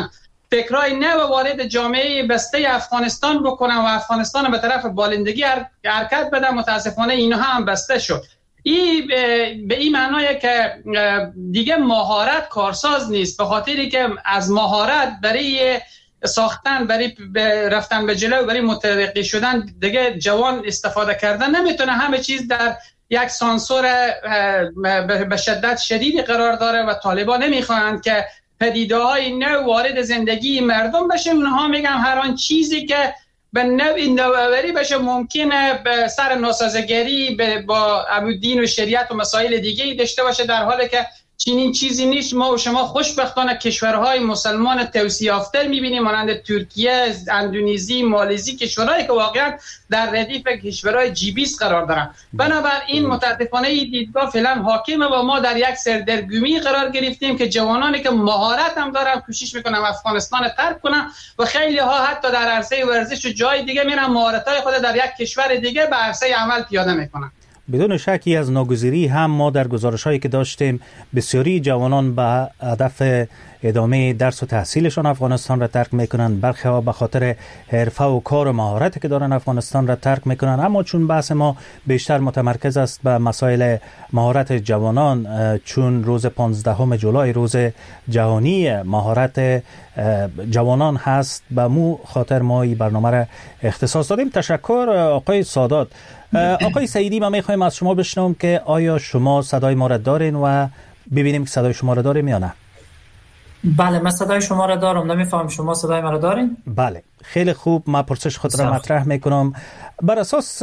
فکرای نو وارد جامعه بسته افغانستان بکنن و افغانستان به طرف بالندگی حرکت بدن. متاسفانه اینها هم بسته شد. این به این معنیه که دیگه مهارت کارساز نیست، به خاطری که از مهارت برای ساختن، برای رفتن به جلو، برای مترقی شدن دیگه جوان استفاده کردن نمیتونه. همه چیز در یک سانسور به شدت شدیدی قرار داره و طالبان نمیخواهند که پدیده‌های نو وارد زندگی مردم بشه. اونها میگن هر آن چیزی که به نوآوری بشه ممکنه به سر ناسازگری با دین و شریعت و مسائل دیگه داشته باشه، در حالی که چنین چیزی نیست. ما و شما خوشبختانه کشورهای مسلمان توسعه یافته می‌بینیم مانند ترکیه، اندونزی، مالزی، کشورهایی که واقعا در ردیف کشورهای G20 قرار دارن. بنابراین متاسفانه این دیدگاه فعلا حاکمه و ما در یک سردرگمی قرار گرفتیم که جوانانی که مهارت هم دارن کوشش میکنن افغانستان ترک کنن و خیلی ها حتی در عرصه ورزش و جای دیگه میرن مهارت‌های خود در یک کشور دیگه به عرصه عمل پیاده میکنن. بدون شکی از ناگزیری هم ما در گزارش‌هایی که داشتیم بسیاری جوانان به هدف ادامه درس و تحصیلشان افغانستان را ترک میکنن، برخی ها به خاطر حرفه و کار و مهارتی که دارن افغانستان را ترک میکنن. اما چون بحث ما بیشتر متمرکز است به مسائل مهارت جوانان، چون روز 15 جولای روز جهانی مهارت جوانان هست، به مو خاطر ما این برنامه را اختصاص دادیم. تشکر آقای سادات. آقای سعیدی، ما میخوایم از شما بشنوم که آیا شما صدای ما را دارین و ببینیم که صدای شما را داریم یا نه؟ بله، من صدای شما را دارم. نمیفهم شما صدای ما را دارین؟ بله، خیلی خوب. من پرسش خود را مطرح میکنم. بر اساس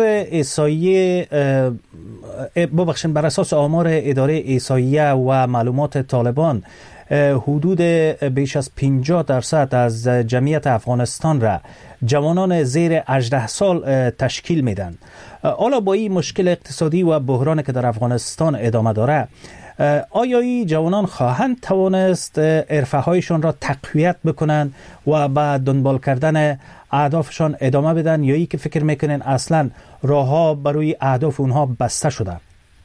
بر اساس آمار اداره احصایه و معلومات طالبان، حدود بیش از 50% از جمعیت افغانستان را جوانان زیر 18 سال تشکیل میدن. حالا با این مشکل اقتصادی و بحرانی که در افغانستان ادامه داره، آیا این جوانان خواهند توانست حرفه هایشان را تقویت بکنن و به دنبال کردن اهدافشان ادامه بدن، یا ای که فکر میکنن اصلا راه ها برای اهداف اونها بسته شده؟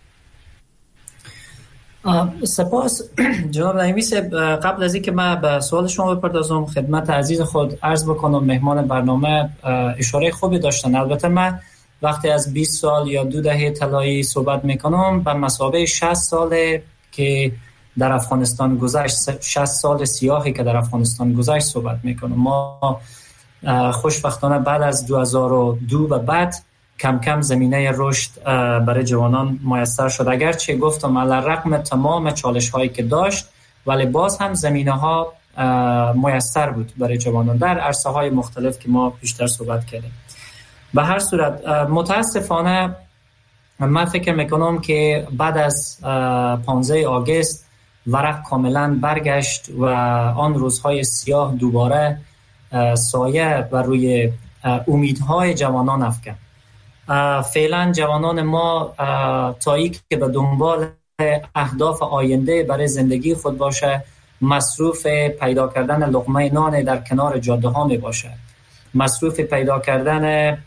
سپاس جناب نایمیس. قبل از اینکه من به سوال شما بپردازم، خدمت عزیز خود عرض بکنم مهمان برنامه اشاره خوبی داشتن. البته من وقتی از 20 سال یا 2 دهه طلایی صحبت میکنم به مثابه 60 ساله که در افغانستان گذشت، 60 سال سیاهی که در افغانستان گذشت صحبت میکنم. ما خوشبختانه بعد از 2002 و بعد کم کم زمینه رشد برای جوانان میسر شد. اگرچه گفتم علی رغم تمام چالش هایی که داشت، ولی باز هم زمینه ها میسر بود برای جوانان در عرصه های مختلف که ما بیشتر صحبت کردیم. به هر صورت متاسفانه من فکر میکنم که بعد از 15 آگوست ورق کاملا برگشت و آن روزهای سیاه دوباره سایه بر روی امیدهای جوانان افکند. فعلا جوانان ما تا ای که به دنبال اهداف آینده برای زندگی خود باشه، مصروف پیدا کردن لقمه نان در کنار جاده ها می باشه، مصروف پیدا کردن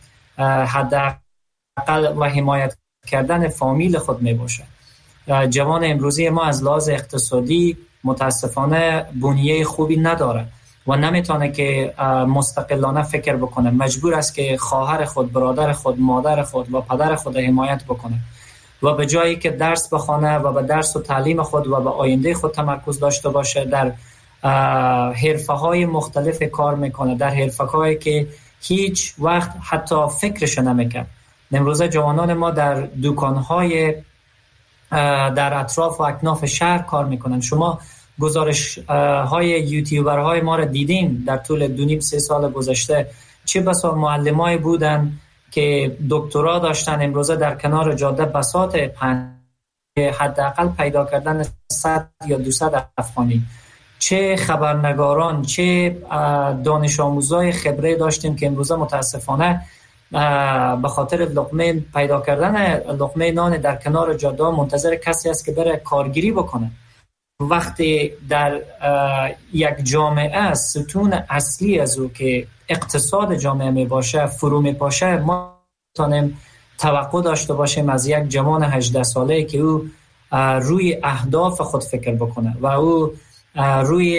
حداقل و حمایت کردن فامیل خود می باشه. جوان امروزی ما از لحاظ اقتصادی متاسفانه بنیه خوبی نداره و نمیتونه که مستقلانه فکر بکنه. مجبور است که خواهر خود، برادر خود، مادر خود و پدر خود حمایت بکنه و به جایی که درس بخونه و به درس و تعلیم خود و به آینده خود تمرکز داشته باشه، در حرفه‌های مختلف کار میکنه، در حرفه‌هایی که هیچ وقت حتی فکرش نمیکنه. امروزه جوانان ما در دکان‌های در اطراف و اکناف شهر کار میکنن. شما گزارش های یوتیوبرهای ما را دیدین در طول 2.5-3 سال گذشته. چه بسا معلمای بودن که دکترا داشتن، امروزه در کنار جاده بساط حداقل پیدا کردن 100 یا 200 افغانی. چه خبرنگاران، چه دانش آموزای خبره داشتیم که امروزه متاسفانه به خاطر لقمه پیدا کردن لقمه نان در کنار جاده منتظر کسی است که بره کارگیری بکنه. وقتی در یک جامعه ستون اصلی از او که اقتصاد جامعه می باشه فرو می پاشه، ما تانیم توقع داشته باشیم از یک جوان 18 ساله که او روی اهداف خود فکر بکنه و او روی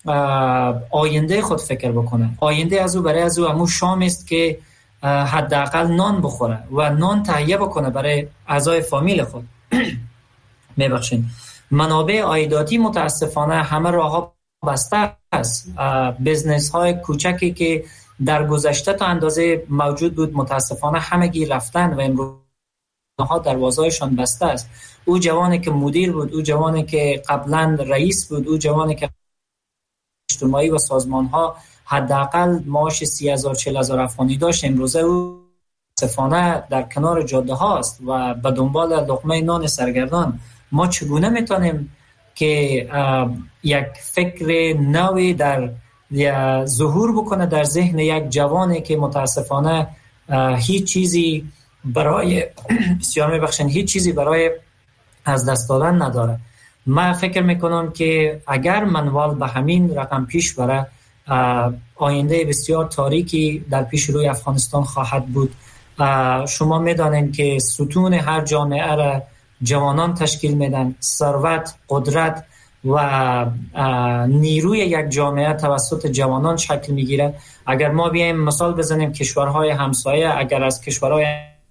آینده خود فکر بکنه. آینده از او برای از او همون شام است که حداقل نان بخوره و نان تهیه بکنه برای اعضای فامیل خود. میبخشین. منابع عایداتی متاسفانه همه راهها بسته است. بزنس های کوچکی که در گذشته تا اندازه موجود بود متاسفانه همگی رفتن و امروز ها دروازه‌شان بسته است. او جوانی که مدیر بود، او جوانی که قبلا رئیس بود، او جوانی که اجتماعی و سازمان ها حداقل معاش 30,000 40,000 افغانی داشت، امروزه او متاسفانه در کنار جاده هاست و به دنبال لقمه نان سرگردان. ما چگونه میتونیم که یک فکر نوی در ظهور بکنه در ذهن یک جوانی که متاسفانه هیچ چیزی برای بسیار میبخشن هیچ چیزی برای از دست دادن نداره. من فکر میکنم که اگر منوال به همین رقم پیش بره، آینده بسیار تاریکی در پیش روی افغانستان خواهد بود. شما میدانید که ستون هر جامعه را جوانان تشکیل میدن. ثروت، قدرت و نیروی یک جامعه توسط جوانان شکل میگیره. اگر ما بیایم مثال بزنیم کشورهای همسایه، اگر از کشورهای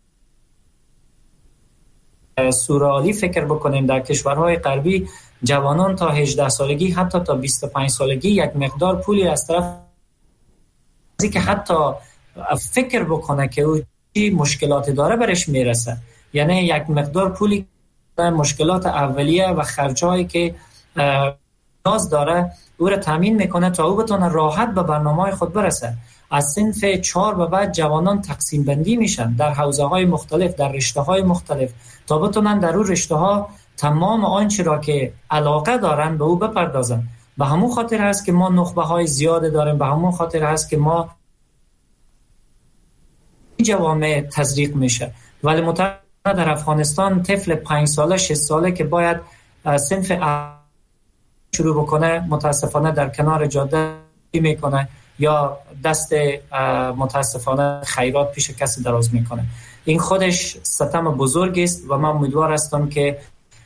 سورالی فکر بکنیم، در کشورهای غربی جوانان تا 18 سالگی حتی تا 25 سالگی یک مقدار پولی از طرف که حتی فکر بکنه که او چی مشکلات داره برش میرسه. یعنی یک مقدار پولی مشکلات اولیه و خرجایی که نیاز داره او را تامین میکنه تا او بتونه راحت به برنامه‌های خود برسه. از صنف 4 به بعد جوانان تقسیم بندی میشن در حوزه‌های مختلف، در رشته‌های مختلف، تا بتونن در اون رشته‌ها تمام آنچه را که علاقه دارن به او بپردازن. به همون خاطر هست که ما نخبه‌های زیاد داریم، به همون خاطر هست که ما جوامع تزریق میشه. ولی متأسفانه در افغانستان طفل 5 ساله 6 ساله که باید صنف شروع بکنه متاسفانه در کنار جاده میکنه یا دست متاسفانه خیرات پیش کسی دراز میکنه. این خودش ستم بزرگ است و من امیدوار هستم که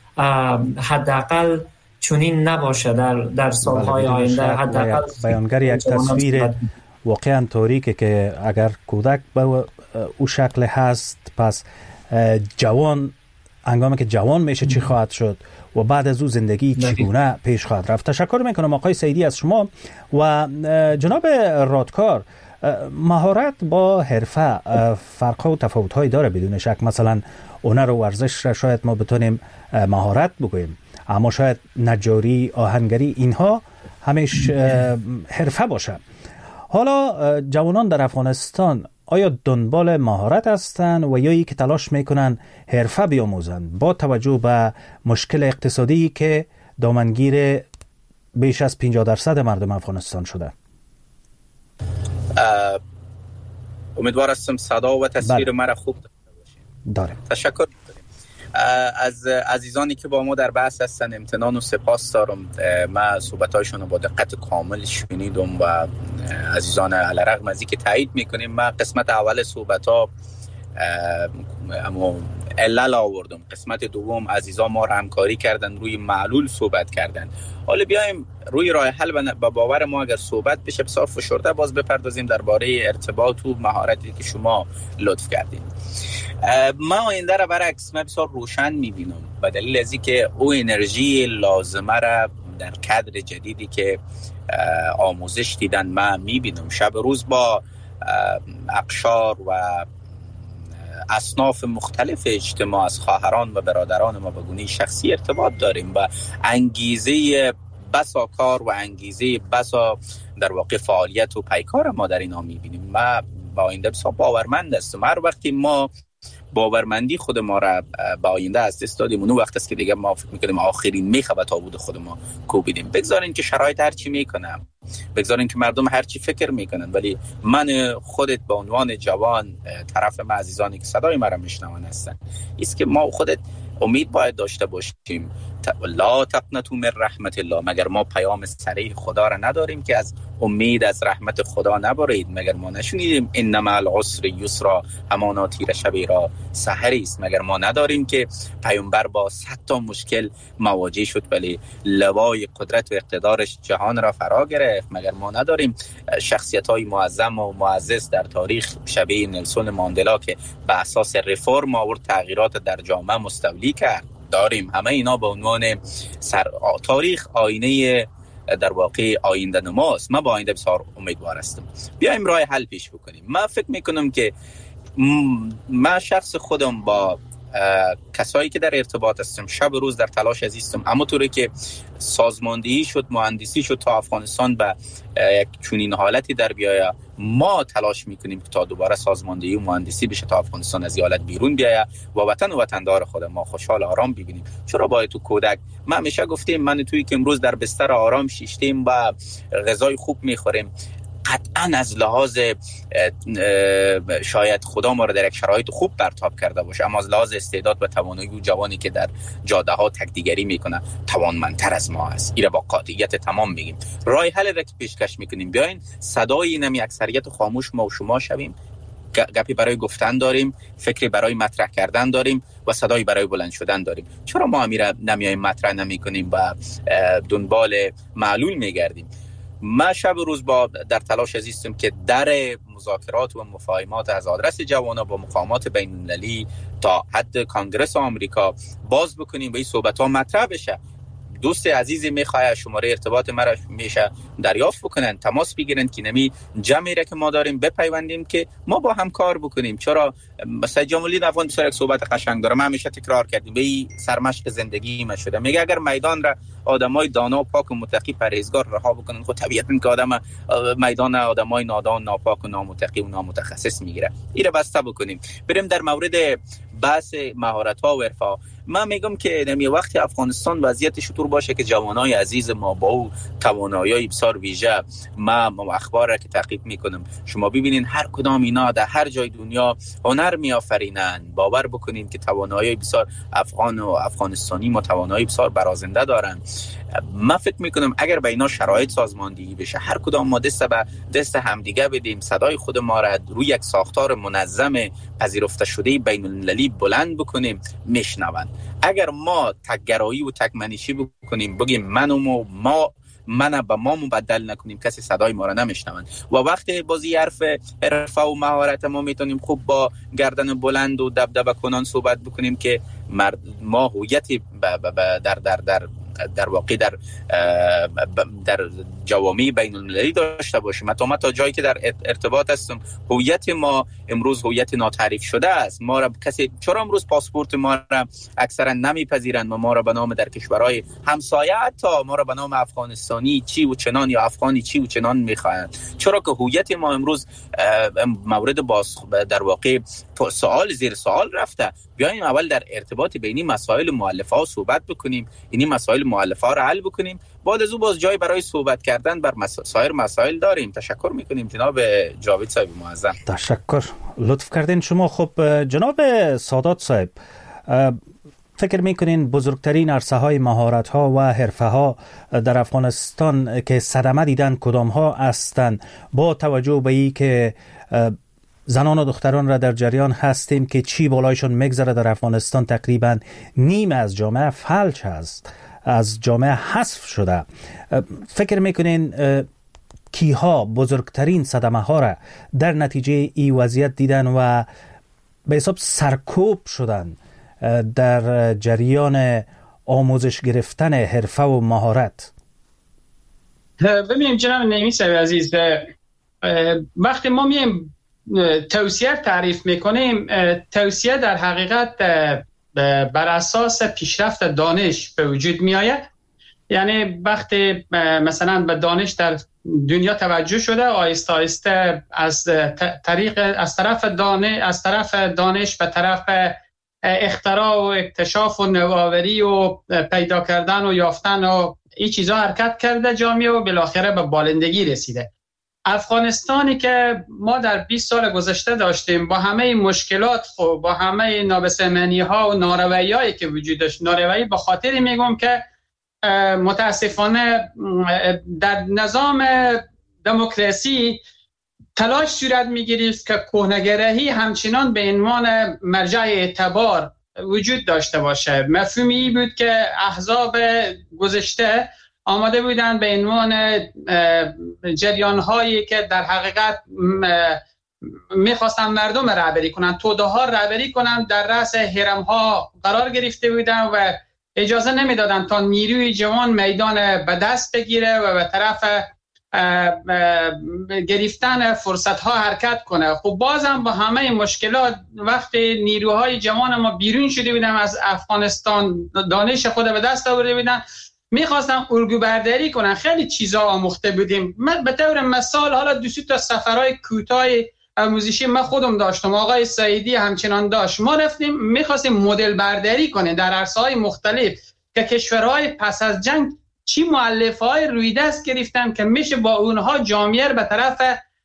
حداقل چنین نباشه در سالهای آینده. حداقل بیانگر یک تصویر واقعا تاریکه که اگر کودک به او شکل هست، پس جوان هنگامی که جوان میشه چی خواهد شد و بعد از او زندگی چگونه پیش خواهد رفت. تشکر میکنم آقای سیدی از شما. و جناب رادکار، مهارت با حرفه فرق‌ها و تفاوت‌هایی داره بدون شک. مثلا هنر و ورزش را شاید ما بتونیم مهارت بگوییم، اما شاید نجاری، آهنگری اینها همیش حرفه باشه. حالا جوانان در افغانستان آیا دنبال مهارت هستند و یا ای که تلاش میکنن حرفه بیاموزند با توجه به مشکل اقتصادی که دامنگیر بیش از 50% مردم افغانستان شده؟ امیدوار هستم صدا و تصویر مرا خوب داره. تشکر از عزیزانی که با ما در بحث هستن امتنان و سپاس دارم. من صحبت‌هایشون رو با دقت کامل شنیدم و عزیزان علیرغم از اینکه تایید میکنیم، من قسمت اول صحبت‌ها اما علل آوردم، قسمت دوم عزیزان ما را همکاری کردن روی معلول صحبت کردن. حالا بیایم روی راه حل با باور ما اگر صحبت بشه بسیار فشرده باز بپردازیم درباره ارتباط و مهارتی که شما لطف کردین. من آینده را برعکس من بسیار روشن میبینم به دلیل از اینکه او انرژی لازمه را در کادر جدیدی که آموزش دیدن من میبینم. شب روز با اقشار و اصناف مختلف اجتماع از خواهران و برادران ما به گونه شخصی ارتباط داریم و انگیزه بسا کار و انگیزه بسا در واقع فعالیت و پیکار ما در اینا میبینیم. ما با آینده بسیار باورمند هستم. هر وقتی ما باورمندی خود ما را با آینده از دست دادیم، اون وقت است که دیگه ما فکر میکنیم آخرین میخه به تابوت خود ما کوبیدیم. بگذارین که شرایط هر چی میکنم، بگذارین که مردم هر چی فکر میکنن، ولی من خودت به عنوان جوان طرف عزیزانی که صدای مرا میشنون هستن است که ما خودت امید باید داشته باشیم لا تقنطوا من رحمت الله، مگر ما پیام صریح خدا را نداریم که از امید از رحمت خدا نبرید؟ مگر ما نشنیدیم ان مع العسر یسرا، همانا تیر شبی را سحری است؟ مگر ما نداریم که پیامبر با 100 تا مشکل مواجه شد ولی لوای قدرت و اقتدارش جهان را فرا گرفت؟ مگر ما نداریم شخصیت‌های معظم و معزز در تاریخ شبیه نلسون ماندلا که به اساس رفرم آورد تغییرات در جامعه مستولی کرد؟ داریم. همه اینا به عنوان تاریخ آینه در واقع آینده نماست. من با آینده بسیار امیدوار هستم. بیایم راه حل پیش بکنیم. من فکر میکنم که من شخص خودم با کسایی که در ارتباط هستم شب و روز در تلاش هستم، اما طوری که سازماندهی شد، مهندسی شد تا افغانستان به یک چنین حالتی در بیاید، ما تلاش میکنیم که تا دوباره سازماندهی و مهندسی بشه تا افغانستان از حالت بیرون بیاید و وطن و وطندار خود ما خوشحال آرام ببینیم. چرا باید تو کودک ما همیشه گفتیم من توی که امروز در بستر آرام شیشتیم و غذای خوب میخوریم، قطعا از لحاظ شاید خدا ما را در یک شرایط خوب برتاب کرده باشه، اما از لحاظ استعداد و توانایی و جوانی که در جاده ها تکدیگری میکنه توانمندتر از ما است. ایره با قاطعیت تمام میگیم. راه حل را که پیشکش میکنیم، بیاین صدای نمی اکثریت خاموش ما و شما شویم. گپی برای گفتن داریم، فکری برای مطرح کردن داریم و صدایی برای بلند شدن داریم. چرا ما امیره نمیایم مطرح نمیکنیم و دنبال معلول میگردیم؟ ما شب و روز در تلاش هستیم که در مذاکرات و مفاهمات از آدرس جوانا با مقامات بین المللی تا حد کانگرس آمریکا باز بکنیم و این صحبت ها مطرح بشه. دوست عزیزی میخواه شماره ارتباط مرا میشه دریافت بکنن، تماس بگیرن که نمی جمعی را که ما داریم بپیوندیم که ما با هم کار بکنیم. چرا مثلا جمهوری افغان بسیار یک صحبت قشنگ داره، ما همیشه تکرار کردیم، به این سرمشق زندگی ما شده. میگه اگر میدان را آدمای دانا و پاک و متقی پرهیزگار رها بکنن، خب طبیعتاً که آدم میدان آدمای نادان، ناپاک و نامتقی و نامتخصص میگیره. اینو بسته بکنیم. بریم در مورد بحث مهارت ها و حرفه. من میگم که نمی وقت افغانستان وضعیتش طور باشه که جوانای عزیز ما با او توانایی بسیار ویژه، ما اخبار را که تعقیب میکنم شما ببینین هر کدام اینا در هر جای دنیا هنر میآفرینن. باور بکنین که توانایی بسیار افغان و افغانستانی ما توانایی بسیار برازنده دارن. من فکر میکنم اگر به اینا شرایط سازماندهی بشه، هر کدام ما دست به دست همدیگه بدیم، صدای خود ما را روی یک ساختار منظم پذیرفته شده بین المللی بلند بکنیم، میشنون. اگر ما تکگرایی و تکمنشی بکنیم، بگیم من به ما مبدل نکنیم، کسی صدای ما را نمیشنون. و وقتی بازی حرفه و مهارت ما میتونیم خوب با گردن بلند و دبدبه کنان صحبت بکنیم که ما هویتی در واقع در جوامع بین المللی داشته باشیم. تا جایی که در ارتباط هستم، هویت ما امروز هویت ناتعریف شده است. ما را کسی چرا امروز پاسپورت ما را اکثرا نمیپذیرند و ما را به نام در کشورهای همسایه حتی ما را به نام افغانستانی چی و چنان یا افغانی چی و چنان میخواهند؟ چرا که هویت ما امروز مورد در واقع زیر سوال رفته. بیایم اول در ارتباط بینی مسائل مؤلفه ها صحبت بکنیم، این مسائل مؤلفه ها را حل بکنیم، بعد از او باز جای برای صحبت کردن بر سایر مسائل داریم. تشکر میکنیم جناب جاوید صاحب معظم. تشکر، لطف کردین شما. خب جناب سادات صاحب، فکر میکنین بزرگترین عرصه های مهارت ها و حرفه ها در افغانستان که صدمه دیدن کدام ها هستند، با توجه به این که زنان و دختران را در جریان هستیم که چی بالایشون میگذره در افغانستان تقریبا نیم از جامعه فلج هست، از جامعه حذف شده. فکر میکنین کیها بزرگترین صدمه ها را در نتیجه این وضعیت دیدن و به حساب سرکوب شدن در جریان آموزش گرفتن حرفه و مهارت؟ ببینیم جناب نعیمی صاحب عزیز، وقتی ما میم توصیه تعریف میکنیم، توصیه در حقیقت بر اساس پیشرفت دانش به وجود می آید. یعنی وقتی مثلا به دانش در دنیا توجه شده، آهسته آهسته از طرف دانش به طرف اختراع و اکتشاف و نوآوری و پیدا کردن و یافتن و این چیزا حرکت کرده جامعه و بالاخره به بالندگی رسیده. افغانستانی که ما در 20 سال گذشته داشتیم با همه مشکلات خب با همه نابسامانی ها و ناروایی هایی که وجود داشت، ناروایی به خاطر میگم که متاسفانه در نظام دموکراسی تلاش صورت میگیرید که کهنگرایی همچنان به عنوان مرجع اعتبار وجود داشته باشه. مفهومی بود که احزاب گذشته آماده بودن به عنوان جریان هایی که در حقیقت میخواستن مردم رهبری کنن، توده ها رهبری کنن، در رأس هرم ها قرار گرفته بودن و اجازه نمیدادن تا نیروی جوان میدان به دست بگیره و به طرف گرفتن فرصت ها حرکت کنه. خب بازم با همه مشکلات وقتی نیروهای جوان ما بیرون شده بودن از افغانستان، دانش خود به دست آورده بودن، میخواستم الگو برداری کنن، خیلی چیزا آموخته بودیم. من به طور مثال حالا 2 تا سفرهای کوتاه آموزشی من خودم داشتم، آقای سعیدی همچنان داشت. ما رفتیم میخواستیم مدل برداری کنیم در عرصه‌های مختلف که کشورهای پس از جنگ چی مؤلفه‌های روی دست گرفتن که میشه با اونها جامعه به طرف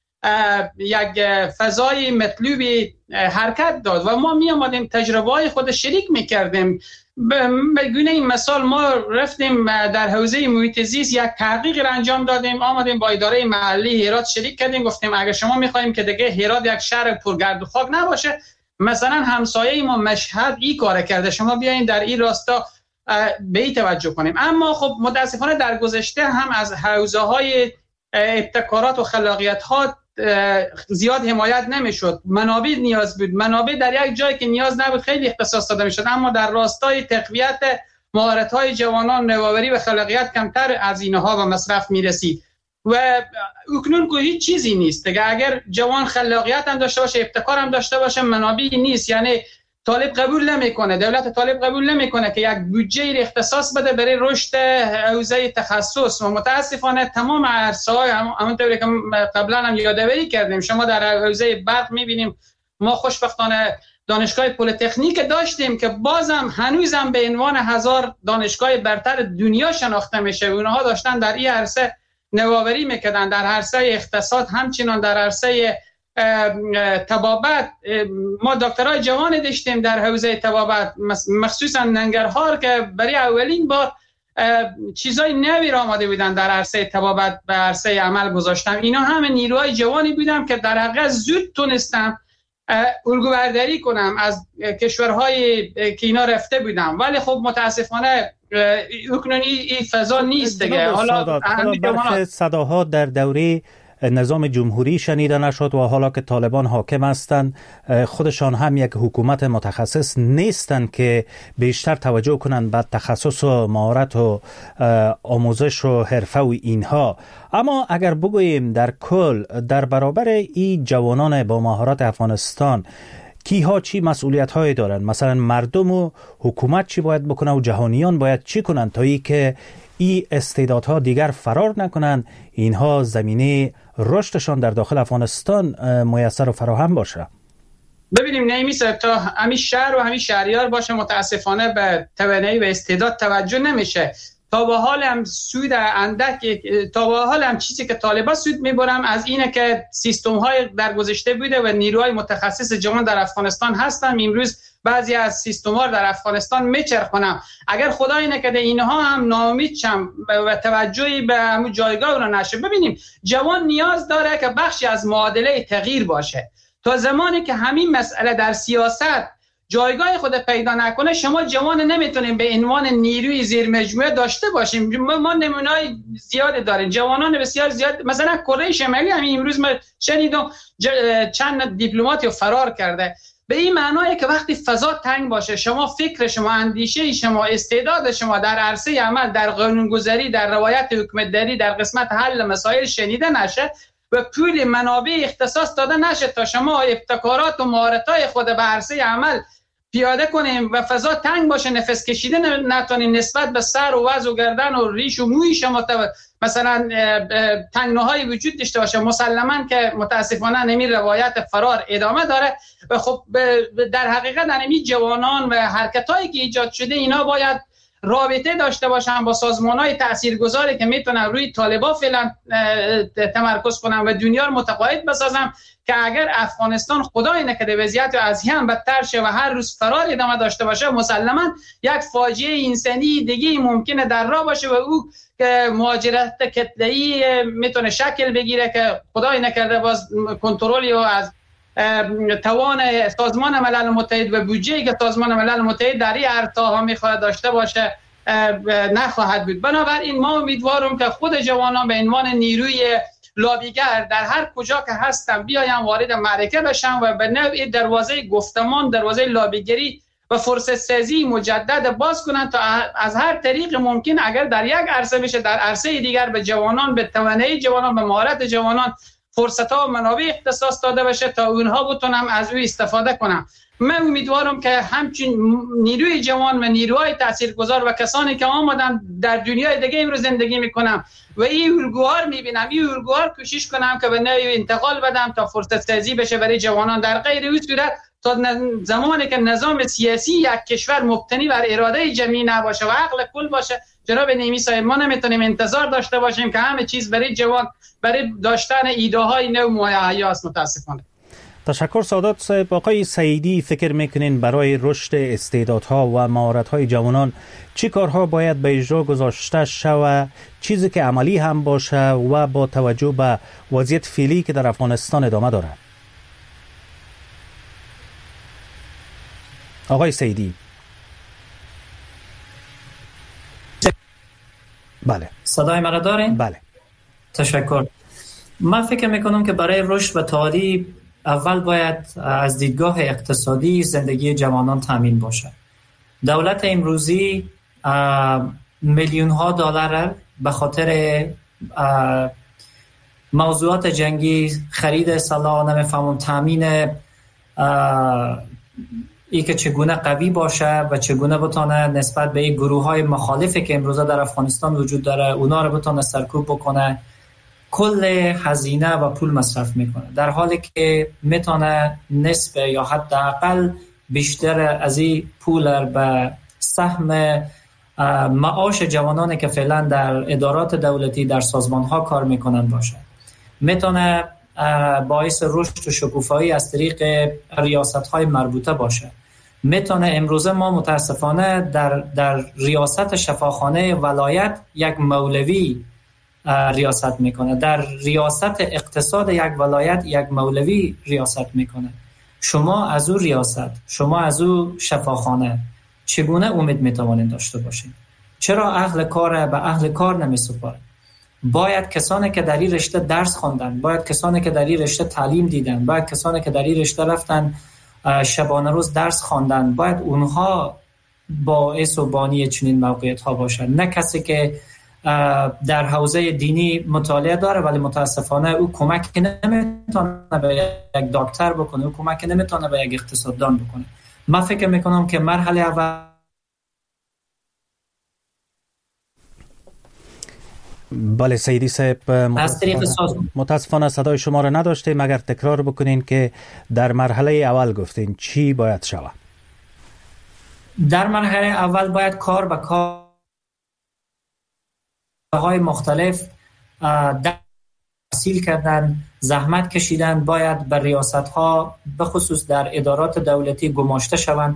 یک فضای مطلوبی حرکت داد و ما می آمدیم تجربه‌های خود شریک میکردیم. به گونه این مثال ما رفتیم در حوزه محیط زیست یک تحقیق را انجام دادیم، آمدیم با اداره محلی هرات شریک کردیم، گفتیم اگر شما می‌خوایم که دیگه هرات یک شهر پرگرد و خاک نباشه، مثلا همسایه ما مشهد این کار کرده، شما بیاین در این راستا به این توجه کنیم. اما خب متاسفانه در گذشته هم از حوزه‌های ابتکارات و خلاقیت‌ها زیاد حمایت نمیشد. منابع نیاز بود، منابع در یک جایی که نیاز نبود خیلی اختصاص داده میشد، اما در راستای تقویت مهارت‌های جوانان نوآوری و خلاقیت کمتر از اینها به مصرف میرسید و اکنون که هیچ چیزی نیست دیگه. اگر جوان خلاقیت هم داشته باشه، ابتکار هم داشته باشه، منابعی نیست. یعنی طالب قبول نمیکنه، دولت طالب قبول نمیکنه که یک بودجه اختصاص بده برای رشد حوزه تخصص و متاسفانه تمام عرصه‌های همونطوری که قبلا هم یادآوری کردیم، شما در حوزه برق میبینیم ما خوشبختانه دانشگاه پلی‌تکنیک داشتیم که بازم هنوزم به عنوان 1000 دانشگاه برتر دنیا شناخته میشه. اونها داشتن در این عرصه نوآوری میکردن، در عرصه اقتصاد همچنان در عرصه طبابت. ما دکترای جوان داشتیم در حوزه طبابت، مخصوصا ننگرهار که برای اولین بار چیزای نوی را آماده بودن در عرصه طبابت به عرصه عمل گذاشتن. اینا همه نیروهای جوانی بودن که در حقیقت زود تونستم الگو برداری کنم از کشورهای که اینا رفته بودن، ولی خب متاسفانه اکنون این فضا نیست دیگه. حالا برخی صداها در دوره نظام جمهوری شنیده نشد و حالا که طالبان حاکم هستند خودشان هم یک حکومت متخصص نیستند که بیشتر توجه کنند به تخصص و مهارت و آموزش و حرفه و اینها. اما اگر بگوییم در کل در برابر این جوانان با مهارت افغانستان کیها چی مسئولیت هایی دارند؟ مثلا مردم و حکومت چی باید بکنه و جهانیان باید چی کنند تا ای که این استعدادها دیگر فرار نکنند، اینها زمینه رشدشان در داخل افغانستان میسر و فراهم باشه؟ ببینیم نمیشه تا همین شهر و همین شهریار باشه متاسفانه به توانایی و استعداد توجه نمیشه. تا به حال هم سود اندک، تا به حال هم چیزی که طالبان سود میبرم از اینه که سیستم های در گذشته بوده و نیروهای متخصص جوان در افغانستان هستن. امروز بعضی از سیستم ها در افغانستان میچرخونم. اگر خدای نکرده اینها هم ناامید شم و توجهی به همون جایگاه رو نشه. ببینیم جوان نیاز داره که بخشی از معادله تغییر باشه. تا زمانی که همین مسئله در سیاست جایگاه خود پیدا نکنه، شما جوان نمیتونیم به عنوان نیروی زیر مجموعه داشته باشیم. ما نمونه‌های زیاد داریم، جوانان بسیار زیاد. مثلا کره شمالی همین امروز ما شنیدم چند دیپلماتی فرار کرده. به این معنیه که وقتی فضا تنگ باشه، شما فکر شما، اندیشه شما، استعداد شما در عرصه عمل، در قانونگذاری، در روایت حکومتداری، در قسمت حل مسائل شنیده نشه و پول منابع اختصاص داده نشه تا شما ابتکارات و مهارت‌های خود به عرصه عمل پیاده کنیم و فضا تنگ باشه، نفس کشیده نتونیم نسبت به سر و وز و گردن و ریش و موی شما مثلا تنگناهایی وجود داشته باشه، مسلماً که متاسفانه نمی روایت فرار ادامه داره. و خب در حقیقت این جوانان و حرکتایی که ایجاد شده اینا باید رابطه داشته باشن با سازمان‌های تاثیرگذاری که میتونن روی طالبان فعلا تمرکز کنن و دنیا رو متقاعد بسازن که اگر افغانستان خدای نکرده وضعیت از هم بدتر شه و هر روز فرار ادامه داشته باشه، مسلماً یک فاجعه انسانی دیگه ممکنه در راه باشه و او که مهاجرت کتله‌ای میتونه شکل بگیره که خدای نکرده باز کنترلی و از توان سازمان ملل متحد و بودجه‌ای که سازمان ملل متحد در این ارتاها میخواد داشته باشه نخواهد بود. بنابراین ما امیدوارم که خود جوانان به عنوان نیروی لابیگر در هر کجا که هستن بیاین وارد معرکه بشن و به نوعی دروازه گفتمان، دروازه لابیگری و فرصت سازی مجدد باز کنن تا از هر طریق ممکن اگر در یک عرصه بشه در عرصه دیگر به جوانان، به توانایی جوانان، به مهارت جوانان فرصت‌ها و منابع اختصاص داده بشه تا اونها بتونن از او استفاده کنن. من امیدوارم که همچنین نیروی جوان و نیروهای تاثیرگذار و کسانی که آمدن در دنیای دیگه امروز زندگی میکنم و این الگوها میبینم، این الگوها کوشش کنم که به نوعی انتقال بدم تا فرصت سازی بشه برای جوانان. در غیر این صورت تا زمانی که نظام سیاسی یک کشور مبتنی بر اراده جمعی نباشه و عقل کل باشه، جناب نیمی صاحب، ما نمیتونیم انتظار داشته باشیم که همه چیز برای جوان برای داشتن ایده های نو مهیا است. متاسفانه. تشکر سادات صاحب. آقای سعیدی، فکر میکنین برای رشد استعدادها و مهارت‌های جوانان چی کارها باید به اجرا گذاشته شود، چیزی که عملی هم باشه و با توجه به وضعیت فعلی که در افغانستان ادامه داره؟ آقای سعیدی. بله. صدای مرا دارین؟ بله. تشکر. من فکر میکنم که برای رشد و تعالی اول باید از دیدگاه اقتصادی زندگی جوانان تامین باشه. دولت امروزی میلیون ها دلار به خاطر موضوعات جنگی، خرید سلاح، نمیفهمم تامین ای که چگونه قوی باشه و چگونه بتونه نسبت به این گروه های مخالفی که امروزه در افغانستان وجود داره اونا رو بتونه سرکوب بکنه، کل هزینه و پول مصرف میکنه، در حالی که میتونه نسبه یا حداقل بیشتر از این پول به سهم معاش جوانانی که فعلا در ادارات دولتی در سازمان ها کار میکنن باشه. میتونه باعث رشد و شکوفایی از طریق ریاست های مربوطه باشه. میتونه امروزه ما متاسفانه در ریاست شفاخانه ولایت یک مولوی ریاست میکنه، در ریاست اقتصاد یک ولایت یک مولوی ریاست میکنه. شما از او ریاست، شما از او شفاخانه چگونه امید میتوانید داشته باشید؟ چرا اهل کار به اهل کار نمیسپاره؟ باید کسانی که در این رشته درس خواندن، باید کسانی که در این رشته تعلیم دیدن، باید کسانی که در این رشته رفتن شبانه روز درس خواندن، باید اونها باعث و بانی چنین موقعیت ها باشن، نه کسی که در حوزه دینی مطالعه داره ولی متاسفانه او کمک نمیتونه به یک دکتر بکنه، او کمک نمیتونه به یک اقتصاددان بکنه. من فکر میکنم که مرحله اول بله سیدی صاحب، متاسفانه صدای شما را نداشتیم. اگر تکرار بکنین که در مرحله اول گفتین چی باید شود؟ در مرحله اول باید کار به کار های مختلف تحصیل کردن، زحمت کشیدن، باید به ریاست ها به خصوص در ادارات دولتی گماشته شوند،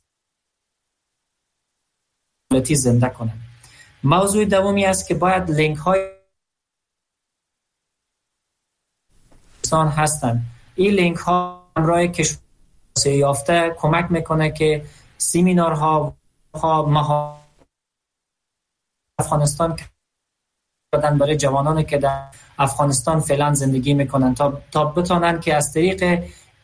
دولتی زنده کنند. موضوع دومی است که باید لینک های هستند. این لینک ها همراه کشور یافته کمک میکنه که سیمینارها افغانستان بدن برای جوانانی که در افغانستان فعلا زندگی میکنن تا بتونن که از طریق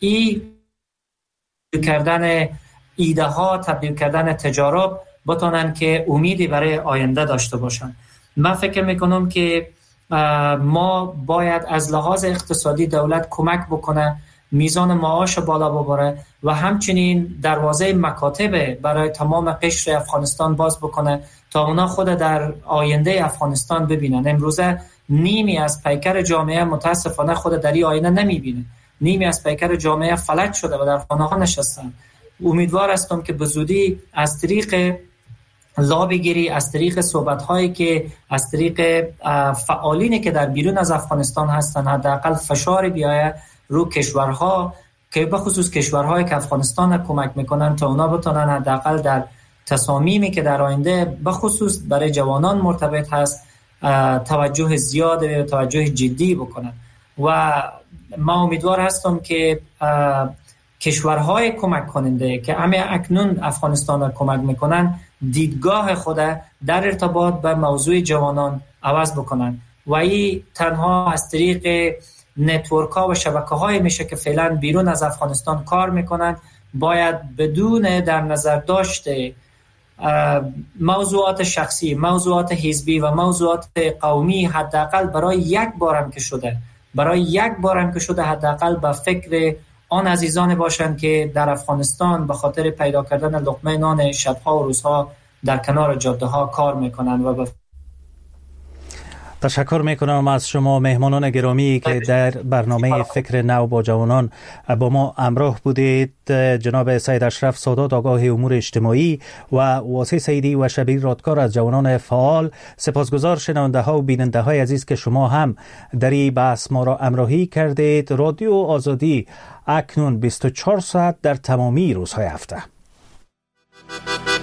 کردن ایده ها، تبدیل کردن تجارب بتونن که امیدی برای آینده داشته باشن. من فکر میکنم که ما باید از لحاظ اقتصادی دولت کمک بکنه، میزان معاش بالا ببره و همچنین دروازه مکاتب برای تمام قشر افغانستان باز بکنه تا اونا خود در آینده افغانستان ببینن. امروزه نیمی از پیکر جامعه متاسفانه خود در این آینه نمیبینه، نیمی از پیکر جامعه فلج شده و در خانه ها نشستن. امیدوار هستم که به زودی از طریق لابیگیری، از طریق صحبت‌هایی که از طریق فعالینی که در بیرون از افغانستان هستند، حداقل فشار بیاید رو کشورها که به خصوص کشورهایی که افغانستان کمک میکنن تا اونا بتونن حداقل در تصامیمی که در آینده به خصوص برای جوانان مرتبط هست توجه زیاد و توجه جدی بکنن. و ما امیدوار هستم که کشورهای کمک کننده که همه اکنون افغانستان را کمک میکنن دیدگاه خود در ارتباط به موضوع جوانان عوض بکنن و این تنها از طریق نتورک ها و شبکه های میشه که فعلا بیرون از افغانستان کار میکنن. باید بدون در نظر داشته موضوعات شخصی، موضوعات حزبی و موضوعات قومی حداقل برای یک بارم که شده حداقل به فکر آن عزیزان باشند که در افغانستان به خاطر پیدا کردن لقمه نان شبها و روزها در کنار جاده ها کار میکنن. و تشکر میکنم از شما مهمانان گرامی که در برنامه فکر نو با جوانان با ما همراه بودید. جناب سید اشرف سادات آگاه امور اجتماعی و واسی سیدی و شبیر رادکار از جوانان فعال. سپاسگزار شنونده ها و بیننده های عزیز که شما هم در این بحث ما را همراهی کردید. رادیو آزادی اکنون 24 ساعت در تمامی روزهای هفته.